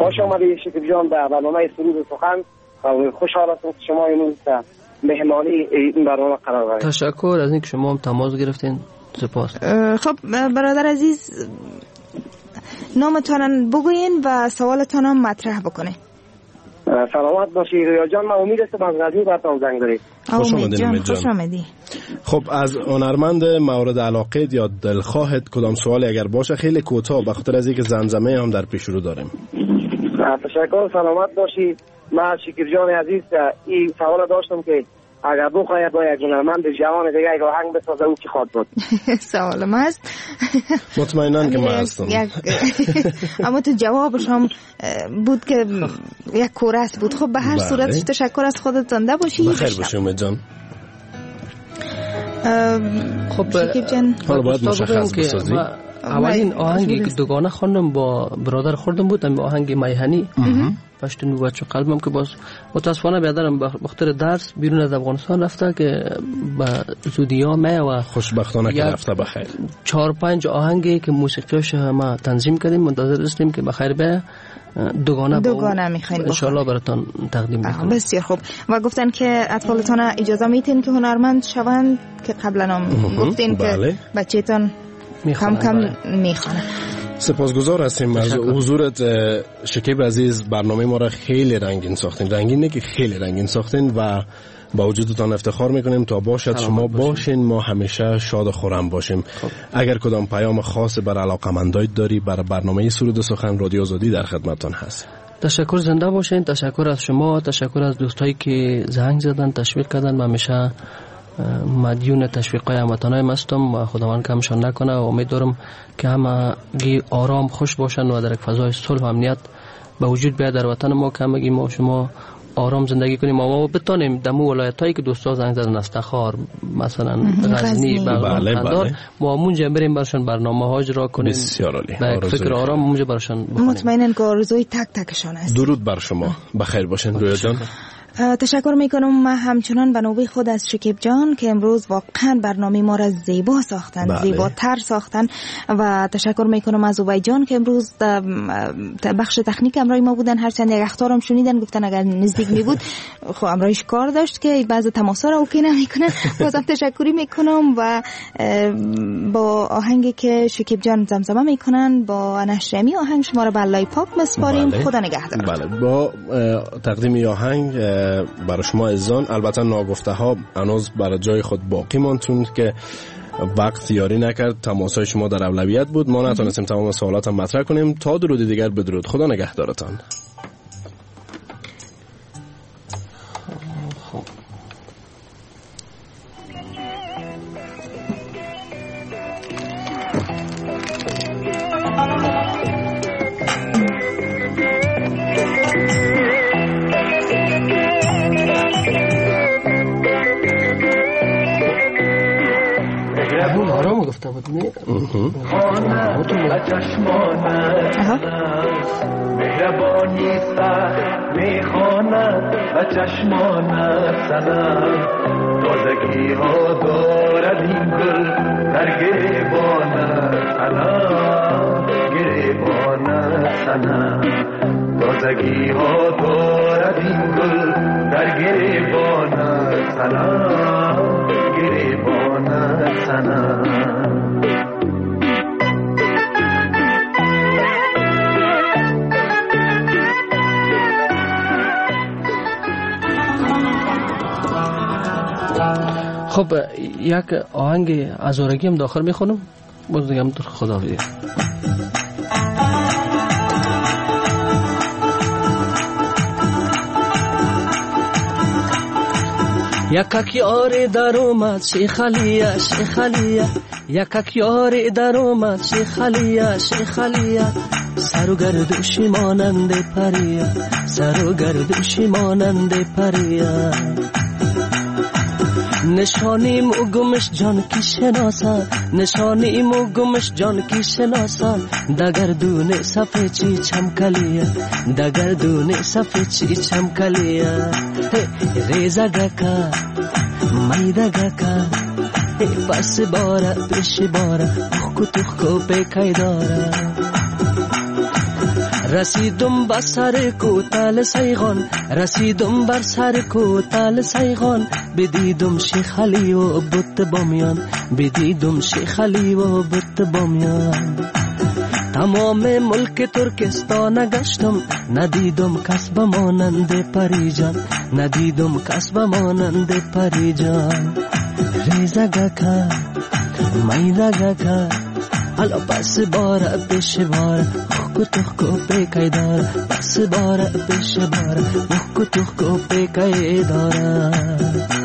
[SPEAKER 17] خوش آمدید شکیب جان به برنامه سرود و سخن. خوشحال هستم که شما امروز مهمانی این برنامه قرار دارید.
[SPEAKER 12] تشکر از اینکه شما هم تماس گرفتین. سپاس.
[SPEAKER 10] خب برادر عزیز نامتان بگوین و سوالتان هم مطرح بکنین.
[SPEAKER 17] سلامت باشی رویا جان. من امید هستم از رادیو براتون زنگ دارید.
[SPEAKER 12] خوش آمدید.
[SPEAKER 10] خوش آمدی.
[SPEAKER 11] خب از هنرمند مورد علاقه یا دلخواهت کدام سوالی اگر باشه خیلی کوتاه، به خاطر از اینکه زمزمه هم در پیش رو داریم.
[SPEAKER 17] تشکر. سلامت باشی. من شکیب جان عزیز این سوال داشتم که اگر بخواید با یک هنرمند جوان دیگه یک آهنگ بسازه او کی خواد بود؟
[SPEAKER 10] سوال ما است.
[SPEAKER 11] مطمئناً که من هستم.
[SPEAKER 10] اما تو جوابش هم بود که یک کورس بود. خب به هر صورت تشکر از خودت زنده باشی.
[SPEAKER 11] بخیر باشی امید جان.
[SPEAKER 12] خب
[SPEAKER 10] شکیب جان
[SPEAKER 11] حالا باید مشخص بسازی.
[SPEAKER 12] اولین آهنگی که دوگانه خواندم با برادر خوردم بود این آهنگ میهنی پشت نو بچه قلبم که باز متاسفانه برادرم به خاطر درس بیرون از افغانستان رفته که به زودیا می و
[SPEAKER 11] خوشبختانه که رفته بخیر.
[SPEAKER 12] چهار پنج آهنگی که موسیقیش ما تنظیم کردیم منتظر هستیم که بخیر به دوگانه
[SPEAKER 10] دوگانه میخواین
[SPEAKER 12] ان شاء الله براتون تقدیم میکنم.
[SPEAKER 10] بسیار خوب. و گفتن که اطفالتان اجازه میتین که هنرمند شوند که قبلا هم گفتین
[SPEAKER 11] بله.
[SPEAKER 10] که بچه‌تان کم کم میخوانه.
[SPEAKER 11] سپاسگزار هستیم از حضورت شکیب عزیز. برنامه ما را خیلی رنگین ساختین. رنگین نه که خیلی رنگین ساختین و با وجودتان افتخار میکنیم. تا باشد شما باشین ما همیشه شاد و خرم باشیم. خب. اگر کدام پیام خاص بر علاقمندای داری بر برنامه سرود و سخن رادیو آزادی در خدمتتان هست.
[SPEAKER 12] تشکر. زنده باشین. تشکر از شما. تشکر از دوستایی که زنگ زدن تشویق کردن. من همیشه مدیون تشویقای هموطنایم هستم و خداوند کمشان نکنه و امیدوارم که همگی آرام خوش باشن و در یک فضای صلح و امنیت به وجود بیاد در وطن ما که همگی ما شما آرام زندگی کنیم و ما بتونیم دمو ولایتایی که دوستا زنگ زدن استخار مثلا غزنی بغلان قندار ما اونجا بریم برشان برنامه ها اجرا کنیم.
[SPEAKER 11] بسیار عالی.
[SPEAKER 12] به فکر آرام اونجا برشان بکنیم.
[SPEAKER 10] مطمئناً که آرزوی تک تکشان است.
[SPEAKER 11] درود بر شما. بخیر باشین رویا جان.
[SPEAKER 10] تشکر میکنم من همچنان به نوبه خود از شکیب جان که امروز واقعا برنامه ما را زیبا ساختن. بله. زیباتر ساختن و تشکر میکنم از اوبای جان که امروز بخش تکنیک امرای ما بودن. هرچند یک اخطارم شنیدن گفتن اگر نزدیک می بود خب امرایش کار داشت که بعضی تماسا را اوکی نمیکنن. بازم تشکری میکنم و با آهنگی که شکیب جان زمزمه میکنن با نشرمی آهنگ شما را به الله پاک مسپاریم.
[SPEAKER 11] بله.
[SPEAKER 10] خدا نگهدار.
[SPEAKER 11] بله. با تقدیم آهنگ برای شما عزیزان البته ناگفته ها هنوز برای جای خود باقی ماند چون که وقت یاری نکرد. تماسای شما در اولویت بود. ما نتونستیم تمام سوالات هم مطرح کنیم. تا درود دیگر بدرود. خدا نگهدارتان.
[SPEAKER 12] گفته بود نه
[SPEAKER 18] مهربانی سخت میخواند و چشمانت سنم تازگی ها دارد این گل در گریبانت سنم گریبانت سنم تازگی ها دارد این گل در گریبانت سنم گریبانت سنم
[SPEAKER 12] خب یک آهنگ ازارگی هم داخل میخونم باز دیگه هم در خدا بید. یکک یاری در اومد شیخ علیه شیخ علیه یکک یاری در اومد شیخ علیه شیخ علیه سر و گردوشی مانند پریه سر و گردوشی مانند پریه نشانیم و گمش جان کی شناسا نشانیم و گمش جان کی شناسا دگردون صفه چی چمکلیه دگردون صفه چی چمکلیه ریزا گکا میدا گکا پس بارا پیش بارا تخکو تخکو پیکای دارا رسیدم بر سر کوتل سیغان رسیدم بر سر کوتل سیغان بدیدم شیخ علی و بت بامیان بدیدم شیخ علی و بت بامیان تمام ملک ترکستان گشتم ندیدم کس مانند پریجان ندیدم کس مانند پریجان ریزه گکا میده گکا حالا بس باره پیش باره خکو تخکو پیکای داره بس باره پیش باره خکو تخکو پیکای داره